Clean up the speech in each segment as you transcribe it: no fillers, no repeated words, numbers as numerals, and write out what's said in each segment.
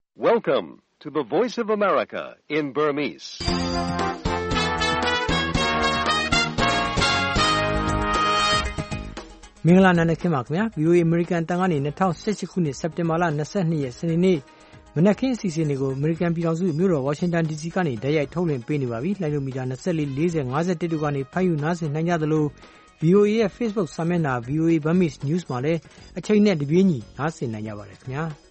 Welcome to the Voice of America in Burmese. ။မင်္ဂလာနံနက်ခင်းပါခင်ဗျာ VOA American တန်ကနေ2018ခုနှစ်စက်တင်ဘာလ22ရက်စနေနေ့မနက်ခင်းအစီအစဉ်တွေကို American ပြည်ထောင်စုမြို့တော် Washington DC ကနေတိုက်ရိုက်ထုတ်လွှင့်ပေးနေပါပြီ။လိုင်းလိုမီတာ24 40 51တို့ကနေဖမ်းယူနားဆင်နိုင်ကြသလို VOA ရဲ့ Facebook စာမျက်နှာ VOA Burmese News မှာလည်းအချိန်နဲ့တပြေးညီနားဆင်နိုင်ကြပါတယ်ခင်ဗျာ။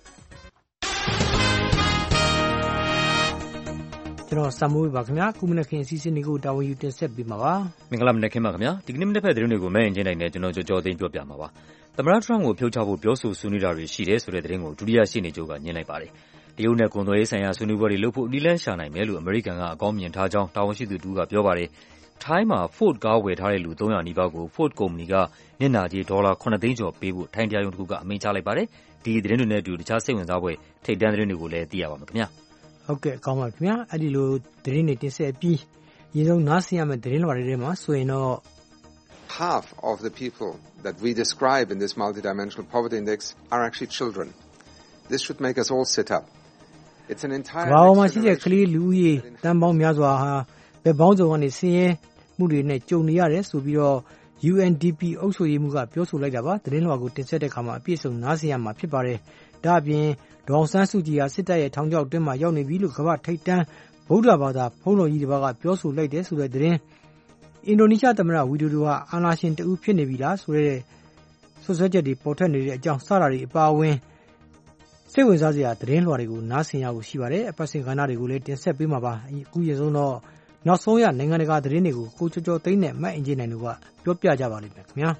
ကျွန်တော်စမိုးပါခင်ဗျာခုမနက်ခင်းအစီအစဉ်တွေကိုတာဝန်ယူတင်ဆက်ပေးမှာပါမင်္ဂလာမနက်ခင်းပါခင်ဗျာဒီကနေ့မနေ့ဖက်သတင်းတွေကိုမဲ့ရင်ချင်းနိုင်နဲ့ကျွန်တော်ကြော်သိမ်းပြောပြမှာပါသမ္မတထရန့်ကိုဖြုတ်ချဖို့ပြောဆိုဆွေးနွေးတာတွေရှိတယ်ဆိုတဲ့သတင်းကိုဒုတိယရှေ့နေချုပ်ကညှင်းလိုက်ပါတယ်တရုတ်နဲ့ကွန်သွယ်ရေးဆိုင်ရာဆွေးနွေးပွဲတွေလုပ်ဖို့နီလန်းရှာနိုင်မယ်လို့အမေရိကန်ကအကောင်းမြင်ထားကြောင်းတာဝန်ရှိသူတူကပြောပါတယ်ထိုင်းမှာ Ford ကားဝယ်ထားတဲ့လူ300နီးပါးကို Ford ကုမ္ပဏီကမျက်နှာကြီးဒေါ်လာ9သိန်းကျော်ပေးဖို့ထိုင်းတရားရုံးတစ်ခုကအမိန့်ချလိုက်ပါတယ်ဒီသတင်းတွေနဲ့အတူတခြားစိတ်ဝင်စားဖွယ်ထိပ်တန်းသတင်းတွေကိုလည်းသိရပါမယ်ခင်ဗျာဟုတ်ကဲ့ကောင်းပါခင်ဗျာအဲ့ဒီလိုသတင်းတွေတင်ဆက်ပြီးရေဆုံးနားဆင်ရမယ့်သတင်းလွှာတွေမှာဆိုရင်တော့ half of the people that we describe in this multidimensional poverty index are actually children. This should make us all sit up. It's an entire ဘာမှရှိတဲ့ကလေးလူဦးရေတန်ပေါင်းများစွာဟာဘယ်ပေါင်းစုံကနေဆင်းရဲမှုတွေနဲ့ကြုံနေရတယ်ဆိုပြီးတော့ UNDP အုပ်ချုပ်ရေးမှူးကပြောဆိုလိုက်တာပါသတင်းလွှာကိုတင်ဆက်တဲ့အခါမှာအပြည့်စုံနားဆင်ရမှာဖြစ်ပါတယ်ဒါအပြင်ဒေါအောင်ဆန်းစုကြည်ဟာစစ်တပ်ရဲ့ထောင်ချောက်တွင်းမှာရောက်နေပြီလို့ကမ္ဘာထိပ်တန်းဗုဒ္ဓဘာသာဘုန်းတော်ကြီးတစ်ပါးကပြောဆိုလိုက်တဲ့ဆိုတဲ့သတင်းအင်ဒိုနီးရှားသမ္မတဝီဒိုဒိုဟာအာဏာရှင်တဦးဖြစ်နေပြီလားဆိုတဲ့ဆွဆွဲချက်တွေပေါ်ထွက်နေတဲ့အကြောင်းစတာတွေအပါအဝင်စိတ်ဝင်စားစရာသတင်းလွှာတွေကိုနားဆင်ရဖို့ရှိပါတယ်အပတ်စဉ်ကဏ္ဍတွေကိုလည်းတင်ဆက်ပေးမှာပါအခုရဆုံးတော့နောက်ဆုံးရနိုင်ငံတကာသတင်းတွေကိုကိုကျော်ကျော်သိန်းနဲ့မတ်အင်ဂျင်နိုင်တို့ကပြောပြကြပါလိမ့်မယ်ခင်ဗျာ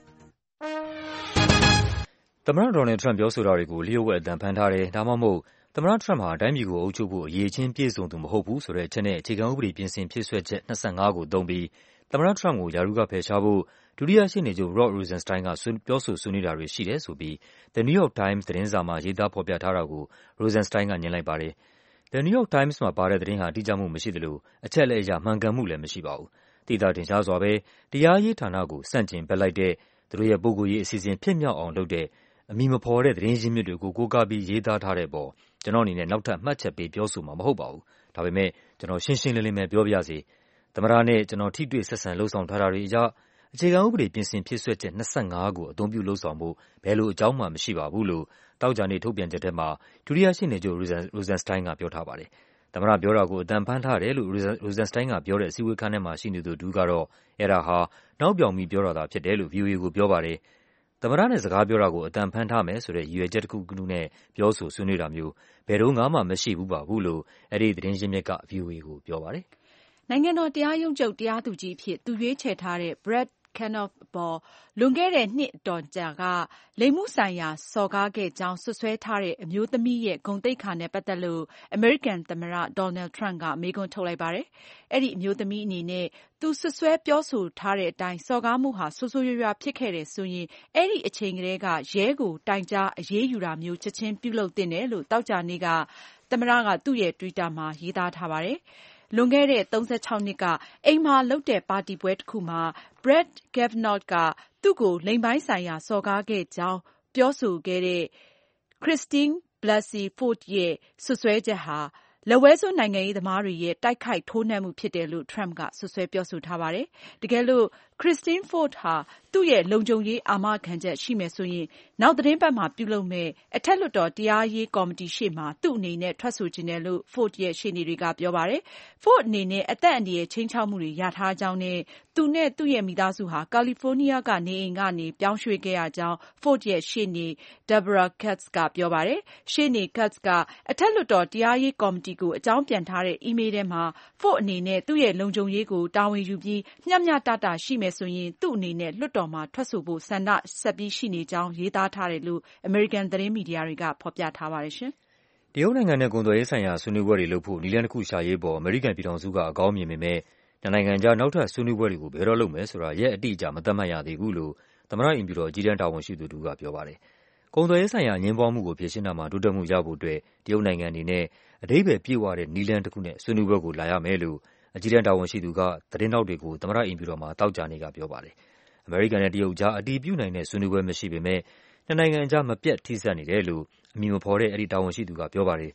သမ္မတဒေါ်နယ်ထရန့်ပြောဆိုတာတွေကိုလျှို့ဝှက်အသံဖန်ထားတယ်ဒါမှမဟုတ်သမ္မတထရန့်ဟာတိုင်းပြည်ကိုအုပ်ချုပ်ဖို့အရေးချင်းပြည့်စုံသူမဟုတ်ဘူးဆိုတဲ့အချက်နဲ့အခြေခံဥပဒေပြင်ဆင်ဖြည့်စွက်ချက်25ကိုသုံးပြီးသမ္မတထရန့်ကိုယာရုကဖယ်ရှားဖို့ဒုတိယရှေ့နေချုပ် Rod Rosenstein ကပြောဆိုဆွေးနွေးတာတွေရှိတယ်ဆိုပြီး The New York Times သတင်းစာမှာရေးသားဖော်ပြထားတာကို Rosenstein ကညွှန်လိုက်ပါတယ်။ The New York Times မှာပါတဲ့သတင်းဟာတိကျမှုမရှိသလိုအချက်လက်အရမှန်ကန်မှုလည်းမရှိပါဘူး။သိသာထင်ရှားစွာပဲတရားရေးဌာနကိုဆန့်ကျင်ဘက်လိုက်တဲ့သူတို့ရဲ့ပုဂ္ဂိုလ်ရေးအစီအစဉ်ဖြစ်မြောက်အောင်လုပ်တဲ့အမည်မဖော်တဲ့သတင်းရင်းမြစ်တွေကိုကိုးကားပြီးရေးသားထားတဲ့အပေါ်ကျွန်တော်အနေနဲ့နောက်ထပ်မှတ်ချက်ပေးပြောဆိုမှာမဟုတ်ပါဘူး။ဒါပေမဲ့ကျွန်တော်ရှင်းရှင်းလင်းလင်းပဲပြောပြရစီ။သမ္မတနဲ့ကျွန်တော်ထိတွေ့ဆက်ဆံလှုပ်ဆောင်ထားတာတွေအရအခြေခံဥပဒေပြင်ဆင်ဖြည့်စွက်ချက်25ကိုအသုံးပြုလှုပ်ဆောင်ဖို့ဘယ်လိုအကြောင်းမှမရှိပါဘူးလို့တောက်ကြနေ့ထုတ်ပြန်ချက်ထဲမှာဒုတိယရှေ့နေချုပ် Rosenstein ကပြောထားပါတယ်။သမ္မတပြောတာကိုအတန်ဖန်ထားတယ်လို့ Rosenstein ကပြောတဲ့အစည်းအဝေးခန်းထဲမှာရှိနေသူဒူကတော့အဲ့ဒါဟာနောက်ပြောင်ပြီးပြောတာဖြစ်တယ်လို့ VOA ကိုပြောပါတယ်။သမ္မတနဲ့စကားပြောတာကိုအတန်ဖန်ထားမယ်ဆိုတဲ့ရည်ရွယ်ချက်တစ်ခုခုနဲ့ပြောဆိုဆွေးနွေးတာမျိုးဘယ်တော့မှမရှိဘူးပါဘူးလို့အဲ့ဒီသတင်းရင်းမြစ်က VOA ကိုပြောပါတယ်။နိုင်ငံတော်တရားရုံးချုပ်တရားသူကြီးအဖြစ်သူရွေးချယ်ထားတဲ့ Brett Kavanaugh အပေါ်လွန်ခဲ့တဲ့နှစ်အတော်ကြာကလိင်မှုဆိုင်ရာစော်ကားခဲ့ကြောင်းစွပ်စွဲထားတဲ့အမျိုးသမီးရဲ့ဂုဏ်သိက္ခာနဲ့ပတ်သက်လို့အမေရိကန်သမ္မတ Donald Trump ကမေးခွန်းထုတ်လိုက်ပါတယ်။အဲ့ဒီအမျိုးသမီးအနေနဲ့သူစွပ်စွဲပြောဆိုထားတဲ့အတိုင်းစော်ကားမှုဟာဆိုးဆိုးရွားရွားဖြစ်ခဲ့တယ်ဆိုရင်အဲ့ဒီအချိန်ကလေးကရဲကိုတိုင်ကြားအရေးယူတာမျိုးချက်ချင်းပြုလုပ်သင့်တယ်လို့သောကြာနေ့ကသမ္မတကသူ့ရဲ့ Twitter မှာရေးသားထားပါတယ်။လွန်ခဲ့တဲ့36နှစ်ကအိမ်မှာလုပ်တဲ့ပါတီပွဲတစ်ခုမှာ Brett Kavanaugh ကသူ့ကိုလိင်ပိုင်းဆိုင်ရာစော်ကားခဲ့ကြောင်းပြောဆိုခဲ့တဲ့ Christine Blasey Ford ရဲ့စွပ်စွဲချက်ဟာလက်ဝဲစွန်းနိုင်ငံရေးသမားတွေရဲ့တိုက်ခိုက်ထိုးနှက်မှုဖြစ်တယ်လို့ Trump ကစွပ်စွဲပြောဆိုထားပါတယ်။တကယ်လို့ Christine Ford ဟာသူ့ရဲ့လုံခြုံရေးအာမခံချက်ရှိမယ်ဆိုရင်နောက်သတင်းပတ်မှာပြုလုပ်မယ့်အထက်လွှတ်တော်တရားရေးကော်မတီရှေ့မှာသူ့အနေနဲ့ထွက်ဆိုချင်တယ်လို့ Ford ရဲ့ရှေ့နေတွေကပြောပါတယ်။ Ford အနေနဲ့အသက်အန္တရာယ်ခြိမ်းခြောက်မှုတွေရထားကြောင်းနဲ့သူနဲ့သူ့ရဲ့မိသားစုဟာကာလီဖိုးနီးယားကနေအိမ်ကနေပြောင်းရွှေ့ခဲ့ရကြောင်း Ford ရဲ့ရှေ့နေ Deborah Katz ကပြောပါတယ်။ရှေ့နေ Katz ကအထက်လွှတ်တော်တရားရေးကော်မတီကိုအကြောင်းပြန်ထားတဲ့အီးမေးလ်ထဲမှာ Ford အနေနဲ့သူ့ရဲ့လုံခြုံရေးကိုတာဝန်ယူပြီးမျှမျှတတရှိမယ်ဆိုရင်သူ့အနေနဲ့လွှတ်တော်မှာထွက်ဆိုဖို့ဆန္ဒဆက်ပြီးရှိနေကြောင်းရေးသားထားတယ်လို့အမေရိကန်သတင်းမီဒီယာတွေကဖော်ပြထားပါတယ်ရှင်။တရုတ်နိုင်ငံနဲ့ကုန်သွယ်ရေးဆိုင်ရာဆွေးနွေးပွဲတွေလုပ်ဖို့နည်းလမ်းတစ်ခုရှာရေးပေါ်အမေရိကန်ပြည်ထောင်စုကအကောင်းမြင်ပေမဲ့နိုင်ငံကြားနောက်ထပ်ဆွေးနွေးပွဲတွေကိုဘယ်တော့လုပ်မယ်ဆိုတာရက်အတိအကျမသတ်မှတ်ရသေးဘူးလို့သမ္မတအိမ်ဖြူတော်အကြီးတန်းတာဝန်ရှိသူတို့ကပြောပါတယ်။ကုန်သွယ်ရေးဆိုင်ရာအငြင်းပွားမှုကိုဖြေရှင်းတာမှာတိုးတက်မှုရဖို့အတွက်တရုတ်နိုင်ငံအနေနဲ့အဓိပ္ပာယ်ပြည့်ဝတဲ့နည်းလမ်းတစ်ခုနဲ့ဆွေးနွေးပွဲကိုလာရမယ်လို့အကြီးတန်းတာဝန်ရှိသူကသတင်းထောက်တွေကိုသမ္မတအိမ်ဖြူတော်မှာသောကြာနေ့ကပြောပါတယ်။အမေရိကန်နဲ့တရုတ်ကြားအတည်ပြုနိုင်တဲ့ဆွေးနွေးပွဲမရှိပေမဲ့နှစ်နိုင်ငံကြားမပြတ်ထိစပ်နေတယ်လို့အမည်မဖော်တဲ့အဲဒီတာဝန်ရှိသူကပြောပါတယ်။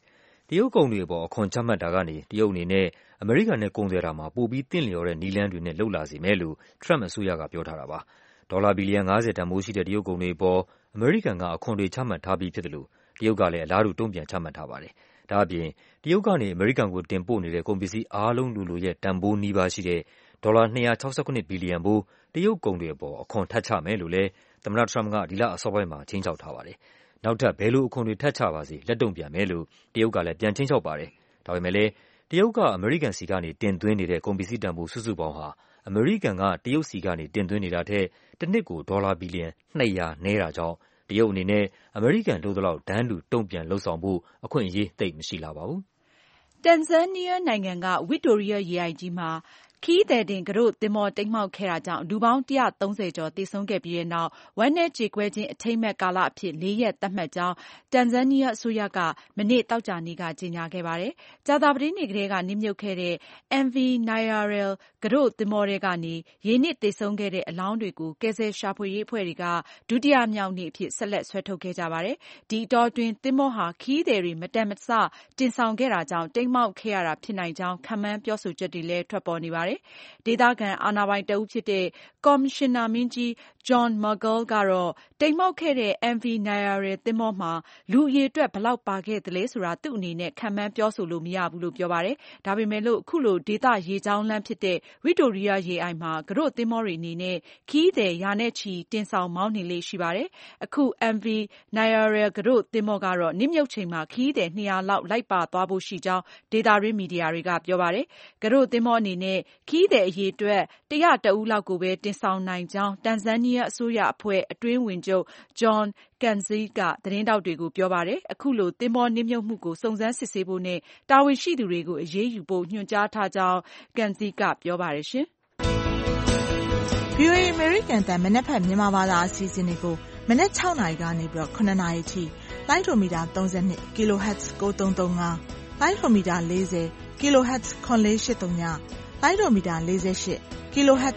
တရုတ်ကုန်တွေအပေါ်အခွန်ချမှတ်တာကနေတရုတ်အနေနဲ့အမေရိကန်နဲ့ကုန်သွယ်တာမှာပိုပြီးသင့်လျော်တဲ့နည်းလမ်းတွေနဲ့လှုပ်လာစေမယ်လို့ Trump အစိုးရကပြောထားတာပါ။ဒေါ်လာဘီလီယံ50တန်ဖိုးရှိတဲ့တရုတ်ကုန်တွေအပေါ်အမေရိကန်ကအခွန်တွေချမှတ်ထားပြီးဖြစ်တယ်လို့တရုတ်ကလည်းအလားတူတုံ့ပြန်ချမှတ်ထားပါတယ်။ဒါ့အပြင်တရုတ်ကနေအမေရိကန်ကိုတင်ပို့နေတဲ့ကုန်ပစ္စည်းအားလုံးလိုရဲ့တန်ဖိုးနီးပါးရှိတဲ့ဒေါ်လာ269ဘီလီယံဖိုးတရုတ်ကုန်တွေအပေါ်အခွန်ထပ်ချမယ်လို့လည်းသမ္မတ Trump ကဒီလအစောပိုင်းမှာခြိမ်းခြောက်ထားပါတယ်။နောက်ထပ်ဘယ်လိုအခွန်တွေထပ်ချပါစေလက်တုံ့ပြန်မယ်လို့တရုတ်ကလည်းပြန်ခြိမ်းခြောက်ပါတယ်။ဒါပေမဲ့လည်းတရုတ်ကအမေရိကန်ဆီကနေတင်သွင်းနေတဲ့ကုန်ပစ္စည်းတန်ဖိုးစုစုပေါင်းဟာအမေရိကန်ကတရုတ်ဆီကနေတင်သွင်းနေတာထက်တစ်နှစ်ကိုဒေါ်လာဘီလီယံ200နည်းတာကြောင့်တရုတ်အနေနဲ့အမေရိကန်လုပ်သလောက်တန်းတူတုံ့ပြန်လုပ်ဆောင်ဖို့အခွင့်အရေးသိပ်မရှိလာပါဘူး။တန်ဇန်နီးယားနိုင်ငံကဗစ်တိုရီးယားရေအိုင်ကြီးမှာခရီးသည်တင်ကူးသင်္ဘောတိမ်းမှောက်ခဲ့တာကြောင့်လူပေါင်း130ကျော်သေဆုံးခဲ့ပြီးတဲ့နောက်ဝမ်းနည်းကြေကွဲခြင်းအထိမ်းအမှတ်ကာလအဖြစ်4ရက်သတ်မှတ်ကြောင်းတန်ဇန်နီးယားအစိုးရကမနေ့သောကြာနေ့ကကြေညာခဲ့ပါတယ်။ကြာသပတေးနေ့ကတည်းကနစ်မြုပ်ခဲ့တဲ့ MV Nayaril ကူးသင်္ဘောထဲကနေရေနစ်သေဆုံးခဲ့တဲ့အလောင်းတွေကိုကယ်ဆယ်ရှာဖွေရေးအဖွဲ့တွေကဒုတိယမြောက်နေ့အဖြစ်ဆက်လက်ဆွဲထုတ်ခဲ့ကြပါတယ်။ဒီအတောအတွင်းသင်္ဘောဟာခရီးသည်တွေမတန်မဆတင်ဆောင်ခဲ့တာကြောင့်တိမ်းမှောက်ခဲ့ရတာဖြစ်နိုင်ကြောင်းခန့်မှန်းပြောဆိုချက်တွေလည်းထွက်ပေါ်နေပါတယ်။ဒေသခံအာဏာပိုင်တဦးဖြစ်တဲ့ကော်မရှင်နာမင်းကြီး John Margall ကတော့တိမ်းမှောက်ခဲ့တဲ့ MV Nayaril သင်္ဘောမှာလူအရေအတွက်ဘယ်လောက်ပါခဲ့သလဲဆိုတာသူ့အနေနဲ့ခန့်မှန်းပြောဆိုလို့မရဘူးလို့ပြောပါတယ်။ဒါပေမဲ့လို့အခုလိုဒေသရေကြောင်းလမ်းဖြစ်တဲ့ဗစ်တိုရီးယားရေအိုင်မှာကူးသင်္ဘောတွေအနေနဲ့ခရီးသည်ရာနဲ့ချီတင်ဆောင်မောင်းနှင်လေ့ရှိပါတယ်။အခု MV Nayaril ကူးသင်္ဘောကတော့နစ်မြုပ်ချိန်မှာခရီးသည်200လောက်လိုက်ပါသွားဖို့ရှိကြောင်းဒေသတွင်းမီဒီယာတွေကပြောပါတယ်။ကူးသင်္ဘောအနေနဲ့ခရီးသည်အရေအတွက်101ဦးလောက်ကိုပဲတင်ဆောင်နိုင်ကြောင်းတန်ဇန်နီးယားအစိုးရအဖွဲ့အတွင်းဝန်ချုပ် John Kenzee ကသတင်းထောက်တွေကိုပြောပါတယ်။အခုလိုသင်္ဘောနစ်မြုပ်မှုကိုစုံစမ်းစစ်ဆေးဖို့နဲ့တာဝန်ရှိသူတွေကိုအရေးယူဖို့ညွှန်ကြားထားကြောင်း Kenzee ကပြောပါတယ်ရှင်။ VOA အမေရိကန်အသံမနက်ဖြန်မြန်မာဘာသာအစီအစဉ်တွေကိုမနက်6နာရီကနေပြီးတော့9နာရီထိလိုင်းဒိုမီတာ32 kHz 9335လိုင်းဒိုမီတာ40 kHz 9483လိုင်းဒိုမီတာ48 kHz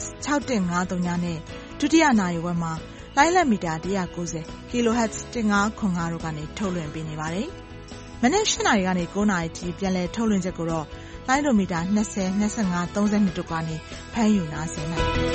6153နဲ့ဒုတိယနာရီဝက်မှာလိုင်းလက်မီတာ190 kHz 1505တို့ကနေထုတ်လွှင့်ပေးနေပါတယ်။မနေ့8နာရီကနေ9နာရီထိပြန်လည်ထုတ်လွှင့်ချက်ကိုတော့လိုင်းဒိုမီတာ20 25 32တို့ကနေဖမ်းယူနားဆင်နိုင်ပါတယ်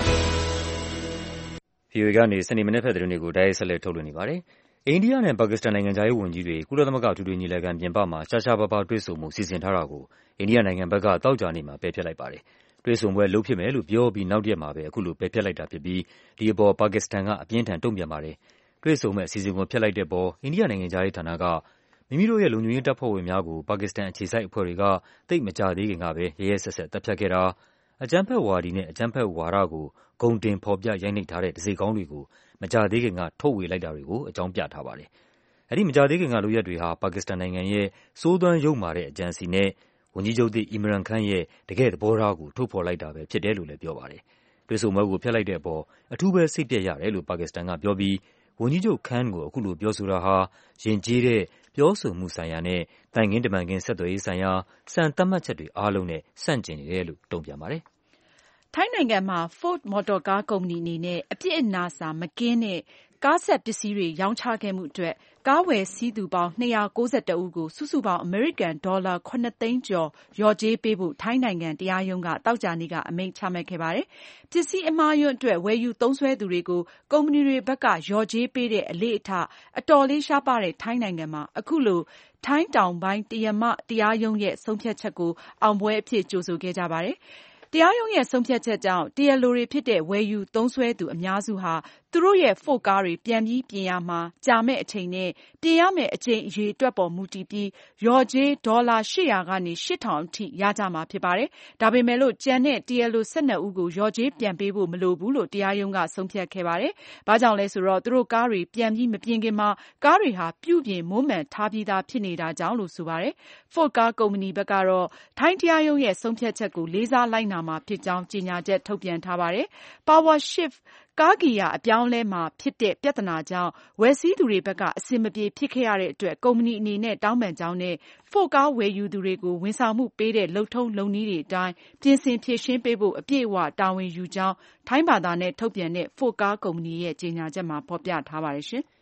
။ VOA ကနေစနေမနေ့ဖက်သတင်းတွေကိုတိုက်ရိုက်ဆက်လက်ထုတ်လွှင့်နေပါတယ်။အိန္ဒိယနဲ့ပါကစ္စတန်နိုင်ငံခြားရေးဝန်ကြီးတွေကုလသမဂ္ဂအထွေထွေညီလာခံပြင်ပမှာရှားရှားပါးပါးတွေ့ဆုံမှုစီစဉ်ထားတာကိုအိန္ဒိယနိုင်ငံဘက်ကသောကြာနေ့မှာပယ်ဖျက်လိုက်ပါတယ်။တွေ့ဆုံပွဲလုပ်ဖြစ်မယ်လို့ပြောပြီးနောက်တရက်မှာပဲအခုလိုပယ်ဖျက်လိုက်တာဖြစ်ပြီးဒီအပေါ်ပါကစ္စတန်ကအပြင်းထန်တုံ့ပြန်ပါတယ်။တွေ့ဆုံမဲ့အစီအစဉ်ကိုဖျက်လိုက်တဲ့အပေါ်အိန္ဒိယနိုင်ငံခြားရေးဌာနကမိမိတို့ရဲ့လုံခြုံရေးတပ်ဖွဲ့ဝင်များကိုပါကစ္စတန်အခြေစိုက်အဖွဲ့တွေကသိပ်မကြာသေးခင်ကပဲရဲရဲစက်စက်တပ်ဖြတ်ခဲ့တာအကြမ်းဖက်ဝါဒီနဲ့အကြမ်းဖက်ဝါဒကိုဂုဏ်တင်ဖော်ပြရိုက်နှိပ်ထားတဲ့တစေကောင်းတွေကိုမကြာသေးခင်ကထုတ်ဝေလိုက်တာတွေကိုအကြောင်းပြထားပါတယ်။အဲဒီမကြာသေးခင်ကလုပ်ရပ်တွေဟာပါကစ္စတန်နိုင်ငံရဲ့စိုးသွမ်းယုတ်မာတဲ့အကြံအစီနဲ့ဝန်ကြီးချုပ်သစ် Imran Khan ရဲ့တကယ့်သဘောထားကိုထုတ်ဖော်လိုက်တာပဲဖြစ်တယ်လို့လည်းပြောပါတယ်။တွေ့ဆုံပွဲကိုဖျက်လိုက်တဲ့အပေါ်အထူးပဲစိတ်ပျက်ရတယ်လို့ပါကစ္စတန်ကပြောပြီးဝန်ကြီးချုပ် Khan ကိုအခုလိုပြောဆိုတာဟာယဉ်ကျေးတဲ့ပြောဆိုမှုဆိုင်ရာနဲ့သံခင်းတမန်ခင်းဆက်သွယ်ရေးဆိုင်ရာစံသတ်မှတ်ချက်တွေအားလုံးနဲ့ဆန့်ကျင်နေတယ်လို့တုံ့ပြန်ပါတယ်။ထိုင်းနိုင်ငံမှာ Ford မော်တော်ကားကုမ္ပဏီအနေနဲ့အပြစ်အနာစာမကင်းတဲ့ကားဆက်ပစ္စည်းတွေရောင်းချခဲ့မှုအတွက်ကားဝယ်စီးသူပေါင်း291ဦးကိုစုစုပေါင်းအမေရိကန်ဒေါ်လာ7သိန်းကျော်လျော်ကြေးပေးဖို့ထိုင်းနိုင်ငံတရားရုံးကသောကြာနေ့ကအမိန့်ချမှတ်ခဲ့ပါတယ်။ပစ္စည်းအမှားအယွင်းအတွက်ဝယ်ယူသုံးစွဲသူတွေကိုကုမ္ပဏီတွေဘက်ကလျော်ကြေးပေးတဲ့အလေ့အထအတော်လေးရှားပါးတဲ့ထိုင်းနိုင်ငံမှာအခုလိုထိုင်းတောင်ပိုင်းတရားရုံးရဲ့ဆုံးဖြတ်ချက်ကိုအောင်ပွဲအဖြစ်ကြိုဆိုခဲ့ကြပါတယ်။တရားရုံးရဲ့ဆုံးဖြတ်ချက်ကြောင့်တရားလိုတွေဖြစ်တဲ့ဝယ်ယူသုံးစွဲသူအများစုဟာသူတို့ရဲ့ဖို့ကားတွေပြန်ပြီးပြင်ရမှာကြာမဲ့အချိန်နဲ့ပြင်ရမယ့်အချိန်အရေအတွက်ပေါ်မူတည်ပြီးလျော်ကြေးဒေါ်လာ800ကနေ8000အထိရကြမှာဖြစ်ပါတယ်။ဒါပေမဲ့လို့ကျန်တဲ့တရားလို12ဦးကိုလျော်ကြေးပြန်ပေးဖို့မလိုဘူးလို့တရားရုံးကဆုံးဖြတ်ခဲ့ပါတယ်။ဘာကြောင့်လဲဆိုတော့သူတို့ကားတွေပြန်ပြီးမပြင်ခင်မှာကားတွေဟာပြုပြင်မွမ်းမံထားပြီးသားဖြစ်နေတာကြောင့်လို့ဆိုပါတယ်။ Ford ကားကုမ္ပဏီဘက်ကတော့ထိုင်းတရားရုံးရဲ့ဆုံးဖြတ်ချက်ကိုလေးစားလိုက်နာမှာဖြစ်ကြောင်းကြေညာချက်ထုတ်ပြန်ထားပါတယ်။ Power Shift ကားဂီယာအပြောင်းအလဲမှာဖြစ်တဲ့ပြဿနာကြောင့်ဝယ်စီးသူတွေဘက်ကအဆင်မပြေဖြစ်ခဲ့ရတဲ့အတွက်ကုမ္ပဏီအနေနဲ့တောင်းပန်ကြောင်းနဲ့ Ford ကားဝယ်ယူသူတွေကိုဝန်ဆောင်မှုပေးတဲ့လုပ်ထုံးလုပ်နည်းတွေအတိုင်းပြင်ဆင်ဖြေရှင်းပေးဖို့အပြည့်အဝတာဝန်ယူကြောင်းထိုင်းဘာသာနဲ့ထုတ်ပြန်တဲ့ Ford ကားကုမ္ပဏီရဲ့ကြေညာချက်မှာဖော်ပြထားပါတယ်ရှင်။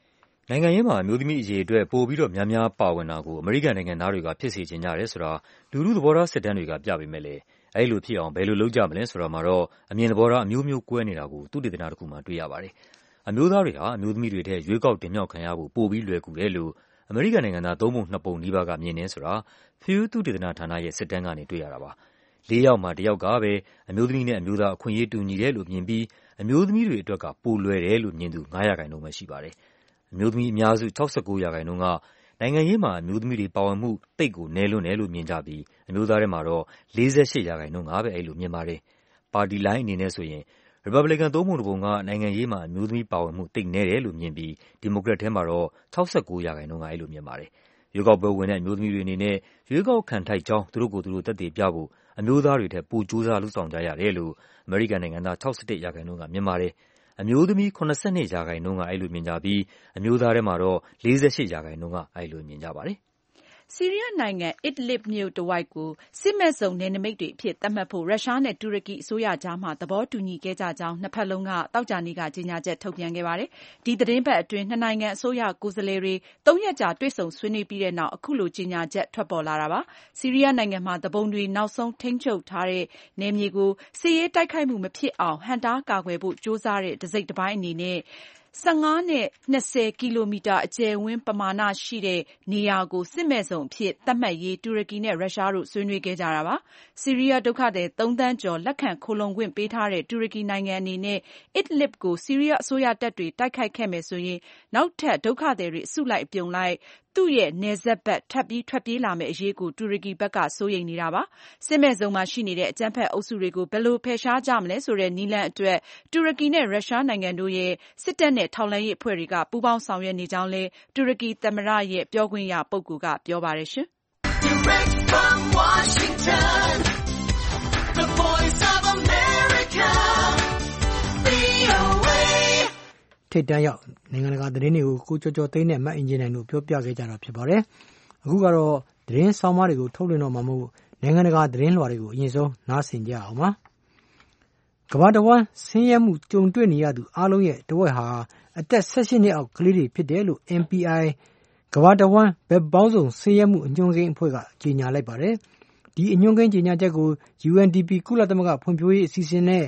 နိုင်ငံရေးမှာအမျိုးသမီးအရေးအတွက်ပိုပြီးတော့များများပါဝင်တာကိုအမေရိကန်နိုင်ငံသားတွေကဖြစ်စေချင်ကြတယ်ဆိုတာလူထုသဘောထားစစ်တမ်းတွေကပြပေမဲ့လည်းအဲဒီလိုဖြစ်အောင်ဘယ်လိုလုပ်ကြမလဲဆိုတာမှာတော့အမြင်သဘောထားအမျိုးမျိုးကွဲနေတာကိုသုတေသနတစ်ခုမှာတွေ့ရပါတယ်။အမျိုးသားတွေဟာအမျိုးသမီးတွေထက်ရွေးကောက်တင်မြှောက်ခံရဖို့ပိုပြီးလွယ်ကူတယ်လို့အမေရိကန်နိုင်ငံသား3 ပုံ 2 ပုံနီးပါးကမြင်နေဆိုတာ Pew သုတေသနဌာနရဲ့စစ်တမ်းကနေတွေ့ရတာပါ။4 ယောက်မှာ1 ယောက်ကပဲအမျိုးသမီးနဲ့အမျိုးသားအခွင့်အရေးတူညီတယ်လို့မြင်ပြီးအမျိုးသမီးတွေအတွက်ကပိုလွယ်တယ်လို့မြင်သူ9% ပဲရှိပါတယ်။အမျိုးသမီးအများစု69% ကနိုင်ငံရေးမှာအမျိုးသမီးတွေပါဝင်မှုသိပ်ကိုနည်းလွန်းတယ်လို့မြင်ကြပြီးအမျိုးသားတွေမှာတော့48% ကပဲအဲ့လိုမြင်ပါတယ်။ပါတီလိုင်းအနေနဲ့ဆိုရင်Republican 3 ပုံ 1 ပုံကနိုင်ငံရေးမှာအမျိုးသမီးပါဝင်မှုသိပ်နည်းတယ်လို့မြင်ပြီး Democrat ထဲမှာတော့69% ကအဲ့လိုမြင်ပါတယ်။ရွေးကောက်ပွဲဝင်တဲ့အမျိုးသမီးတွေအနေနဲ့ရွေးကောက်ခံထိုက်ကြောင်းသူတို့ကိုယ်သူတို့သက်သေပြဖို့အမျိုးသားတွေထက်ပိုကြိုးစားလုပ်ဆောင်ကြရတယ်လို့အမေရိကန်နိုင်ငံသား61% ကမြင်ပါတယ်။အမျိုးသမီး82% ကအဲ့လိုမြင်ကြပြီးအမျိုးသားထဲမှာတော့48% ကအဲ့လိုမြင်ကြပါတယ်။ဆီးရီးယားနိုင်ငံ Idlib မြို့တဝိုက်ကိုစစ်မဲ့ဇုံနယ်နိမိတ်တွေအဖြစ်သတ်မှတ်ဖို့ရုရှားနဲ့တူရကီအစိုးရကြားမှာသဘောတူညီခဲ့ကြကြောင်းနှစ်ဖက်လုံးကသောကြာနေ့ကကြေညာချက်ထုတ်ပြန်ခဲ့ပါတယ်။ဒီသတင်းပတ်အတွင်းနှစ်နိုင်ငံအစိုးရကိုယ်စားလှယ်တွေ3 ရက်ကြာတွေ့ဆုံဆွေးနွေးပြီးတဲ့နောက်အခုလိုကြေညာချက်ထွက်ပေါ်လာတာပါ။ဆီးရီးယားနိုင်ငံမှာသူပုန်တွေနောက်ဆုံးထိန်းချုပ်ထားတဲ့နယ်မြေကိုစစ်ရေးတိုက်ခိုက်မှုမဖြစ်အောင်ဟန့်တားကာကွယ်ဖို့ကြိုးစားတဲ့တစိတ်တပိုင်းအနေနဲ့15 နဲ့ 20 ကီလိုမီတာအကျယ်ဝန်းပမာဏရှိတဲ့နေရာကိုစစ်မဲ့ဇုံအဖြစ်သတ်မှတ်ရေးတူရကီနဲ့ရုရှားတို့ဆွေးနွေးခဲ့ကြတာပါ။ဆီးရီးယားဒုက္ခသည်3 သန်းကျော်လက်ခံခိုလှုံခွင့်ပေးထားတဲ့တူရကီနိုင်ငံအနေနဲ့ Idlib ကိုဆီးရီးယားအစိုးရတပ်တွေတိုက်ခိုက်ခဲ့မယ်ဆိုရင်နောက်ထပ်ဒုက္ခသည်တွေအစုလိုက်အပြုံလိုက်သူ့ရဲ့နယ်စပ်ဘက်ထပ်ပြီးထွက်ပြေးလာမယ့်အရေးကိုတူရကီဘက်ကစိုးရိမ်နေတာပါ။စစ်မဲ့ဇုံမှာရှိနေတဲ့အကြမ်းဖက်အုပ်စုတွေကိုဘယ်လိုဖယ်ရှားကြမလဲဆိုတဲ့နည်းလမ်းအတွက်တူရကီနဲ့ရုရှားနိုင်ငံတို့ရဲ့စစ်တပ်နဲ့ထောက်လှမ်းရေးအဖွဲ့တွေကပူးပေါင်းဆောင်ရွက်နေကြောင်းလည်းတူရကီသမ္မတရဲ့ပြောခွင့်ရပုဂ္ဂိုလ်ကပြောပါတယ်ရှင်။ Direct from Washington, the Voice of America, VOA ထိပ်တန်းရောက်နိုင်ငံတကာသတင်းတွေကိုကိုကျော်သိန်းနဲ့မအင်ဂျင်နိုင်တို့ပြောပြခဲ့ကြတာဖြစ်ပါတယ်။အခုကတော့သတင်းဆောင်မတွေကိုထုတ်လွှင့်တော့မှာမို့နိုင်ငံတကာသတင်းလွှာတွေကိုအရင်ဆုံးနားဆင်ကြအောင်ပါ။ကမ္ဘာတဝန်းဆင်းရဲမှုကြုံတွေ့နေရသူအားလုံးရဲ့တဝက်ဟာအသက်18နှစ်အောက်ကလေးတွေဖြစ်တယ်လို့ MPI ကမ္ဘာတဝန်းဘက်ပေါင်းစုံဆင်းရဲမှုအညွှန်းကိန်းအဖွဲ့ကကြေညာလိုက်ပါတယ်။ဒီအညွှန်းကိန်းကြေညာချက်ကို UNDP ကုလသမဂ္ဂဖွံ့ဖြိုးရေးအစီအစဉ်နဲ့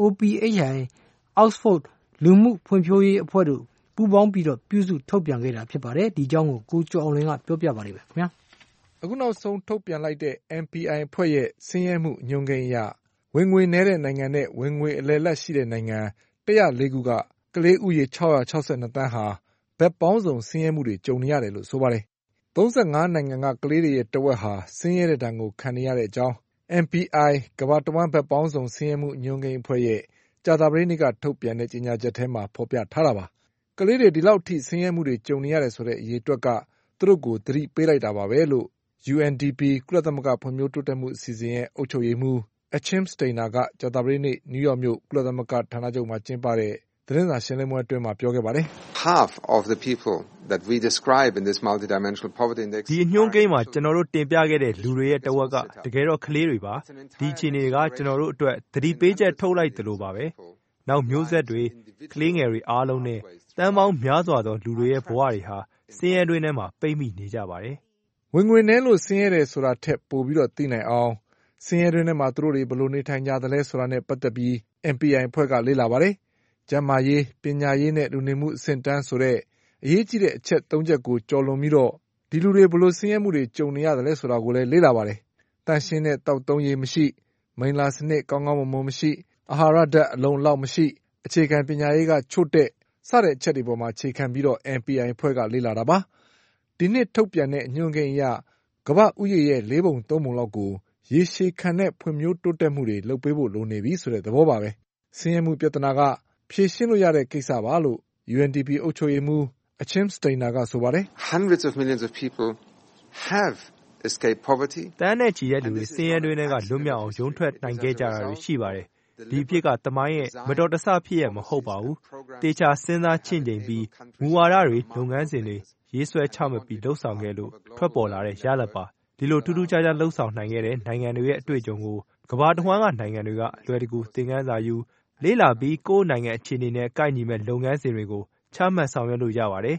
OPHI Oxford လူမှုဖွံ့ဖြိုးရေးအဖွဲ့တို့ပူးပေါင်းပြီးပြုစုထုတ်ပြန်ခဲ့တာဖြစ်ပါတယ်။ဒီအကြောင်းကိုကိုကျော်အောင်လွင်ကပြောပြပါလိမ့်မယ်ခင်ဗျာ။အခုနောက်ဆုံးထုတ်ပြန်လိုက်တဲ့ MPI အဖွဲ့ရဲ့ဆင်းရဲမှုအညွှန်းကိန်းအရဝင်ငွေနည်းတဲ့နိုင်ငံနဲ့ဝင်ငွေအလယ်လတ်ရှိတဲ့နိုင်ငံ104ခုကကလေးဦးရေ662သန်းဟာဘက်ပေါင်းစုံဆင်းရဲမှုတွေကြုံနေရတယ်လို့ဆိုပါတယ်။35နိုင်ငံကကလေးတွေရဲ့တဝက်ဟာဆင်းရဲတဲ့ဒဏ်ကိုခံနေရတဲ့အကြောင်း MPI ကမ္ဘာတဝန်းဘက်ပေါင်းစုံဆင်းရဲမှုအညွှန်းကိန်းအဖွဲ့ရဲ့ကြာသပတေးနေ့ကထုတ်ပြန်တဲ့ကြေညာချက်ထဲမှာဖော်ပြထားတာပါ။ကလေးတွေဒီလောက်ထိဆင်းရဲမှုတွေကြုံနေရတယ်ဆိုတဲ့အရေးအတွက်ကသူတို့ကိုသတိပေးလိုက်တာပါပဲလို့ UNDP ကုလသမဂ္ဂဖွံ့ဖြိုးတိုးတက်မှုအစီအစဉ်ရဲ့အုပ်ချုပ်ရေးမှူး Achim Steiner ကကြာသပတေးနေ့နယူးယောက်မြို့ကုလသမဂ္ဂဌာနချုပ်မှာကျင်းပတဲ့သတင်းစာရှင်းလင်းပွဲအတွင်းမှာပြောခဲ့ပါတယ်။ Half of the people that we describe in this multidimensional poverty index ဒီအညွှန်းကိန်းမှာကျွန်တော်တို့တင်ပြခဲ့တဲ့လူတွေရဲ့တဝက်ကတကယ်တော့ကလေးတွေပါဒီအခြေအနေကကျွန်တော်တို့အတွက်သတိပေးချက်ထုတ်လိုက်သလိုပါပဲနောက်မျိုးဆက်တွေကလေးငယ်တွေအားလုံးနဲ့တန်းပေါင်းများစွာသောလူတွေရဲ့ဘဝတွေဟာဆင်းရဲတွင်းထဲမှာပိတ်မိနေကြပါတယ်ဝင်ငွေနည်းလို့ဆင်းရဲတယ်ဆိုတာထက်ပိုပြီးတော့သိနိုင်အောင်ဆင်းရဲတွင်းထဲမှာသူတို့တွေဘယ်လိုနေထိုင်ကြသလဲဆိုတာနဲ့ပတ်သက်ပြီး MPI အဖွဲ့ကလေ့လာပါတယ်ကျန်းမာရေးပညာရေးနဲ့လူနေမှုအဆင့်တန်းဆိုတဲ့အရေးကြီးတဲ့အချက်3ချက်ကိုကျော်လွန်ပြီးတော့ဒီလူတွေဘယ်လိုဆင်းရဲမှုတွေကြုံနေရသလဲဆိုတာကိုလည်းလေ့လာပါတယ်တန်ရှင်းတဲ့တောက်သုံးရေးမရှိမိန်လာစနစ်ကောင်းကောင်းမွန်မွန်မရှိအာဟာရဓာတ်အလုံးလောက်မရှိအခြေခံပညာရေးကချို့တဲ့စတဲ့အချက်တွေပေါ်မှာခြေခံပြီးတော့ MPI အဖွဲ့ကလေ့လာတာပါဒီနှစ်ထုတ်ပြန်တဲ့အညွှန်းကိန်းအရကမ္ဘာဥယျာဉ်ရဲ့4ပုံ3ပုံလောက်ကိုရေရှည်ခံတဲ့ဖွံ့ဖြိုးတိုးတက်မှုတွေလုပ်ပေးဖို့လိုနေပြီဆိုတဲ့သဘောပါပဲဆင်းရဲမှုပြဿနာကဖြေရှင်းလို့ရတဲ့ကိစ္စပါလို့ UNDP အုပ်ချုပ်ရေးမှူး Achim Steiner ကဆိုပါတယ် Hundreds of millions of people have escaped poverty တန်းနဲ့ချီတဲ့လူတွေဆင်းရဲတွင်းတွေကလွတ်မြောက်အောင်ရုန်းထွက်နိုင်ခဲ့ကြတာတွေရှိပါတယ်ဒီအဖြစ်ကသမိုင်းရဲ့မတော်တဆဖြစ်ရမဟုတ်ပါဘူးတေချာစဉ်းစားချင့်ချိန်ပြီးမူဝါဒတွေလုပ်ငန်းစဉ်တွေရေးဆွဲချမှတ်ပြီးလှုပ်ဆောင်ခဲ့လို့ထွက်ပေါ်လာတဲ့ရလဒ်ပါဒီလိုထူးထူးခြားခြားလှုပ်ဆောင်နိုင်ခဲ့တဲ့နိုင်ငံတွေရဲ့အတွေ့အကြုံကိုကမ္ဘာတစ်ဝန်းကနိုင်ငံတွေကအလွယ်တကူသင်ခန်းစာယူလေ့လာပြီးကိုယ့်နိုင်ငံအခြေအနေနဲ့ကိုက်ညီမဲ့လုပ်ငန်းစဉ်တွေကိုချမှတ်ဆောင်ရွက်လို့ရပါတယ်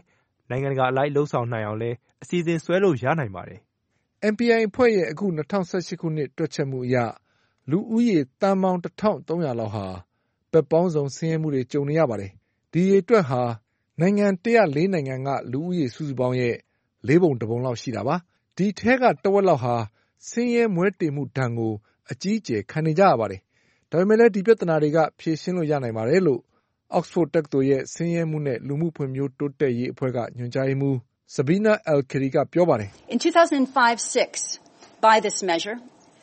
နိုင်ငံတကာအလိုက်လှုပ်ဆောင်နိုင်အောင်လည်းအစီအစဉ်ဆွဲလို့ရနိုင်ပါတယ်။ MPI အဖွဲ့ရဲ့အခု2018ခုနှစ်တွက်ချက်မှုအရလူဦးရေသန်းပေါင်း 1300 လောက်ဟာဘက်ပေါင်းစုံဆင်းရဲမှုတွေကြုံနေရပါတယ်။ဒီအအတွက်ဟာနိုင်ငံ104နိုင်ငံကလူဦးရေစုစုပေါင်းရဲ့4ပုံ1ပုံလောက်ရှိတာပါ။ဒီထဲကတဝက်လောက်ဟာဆင်းရဲမွဲတေမှုဒဏ်ကိုအကြီးအကျယ်ခံနေကြရပါတယ်။ဒါပေမဲ့လည်းဒီပြဿနာတွေကဖြေရှင်းလို့ရနိုင်ပါတယ်လို့ Oxford တက္ကသိုလ်ရဲ့ဆင်းရဲမှုနဲ့လူမှုဖွံ့ဖြိုးတိုးတက်ရေးအဖွဲ့ကညွှန်ကြားရေးမှူး Sabina Al-Khiri ကပြောပါတယ်။ In 2005-6 by this measure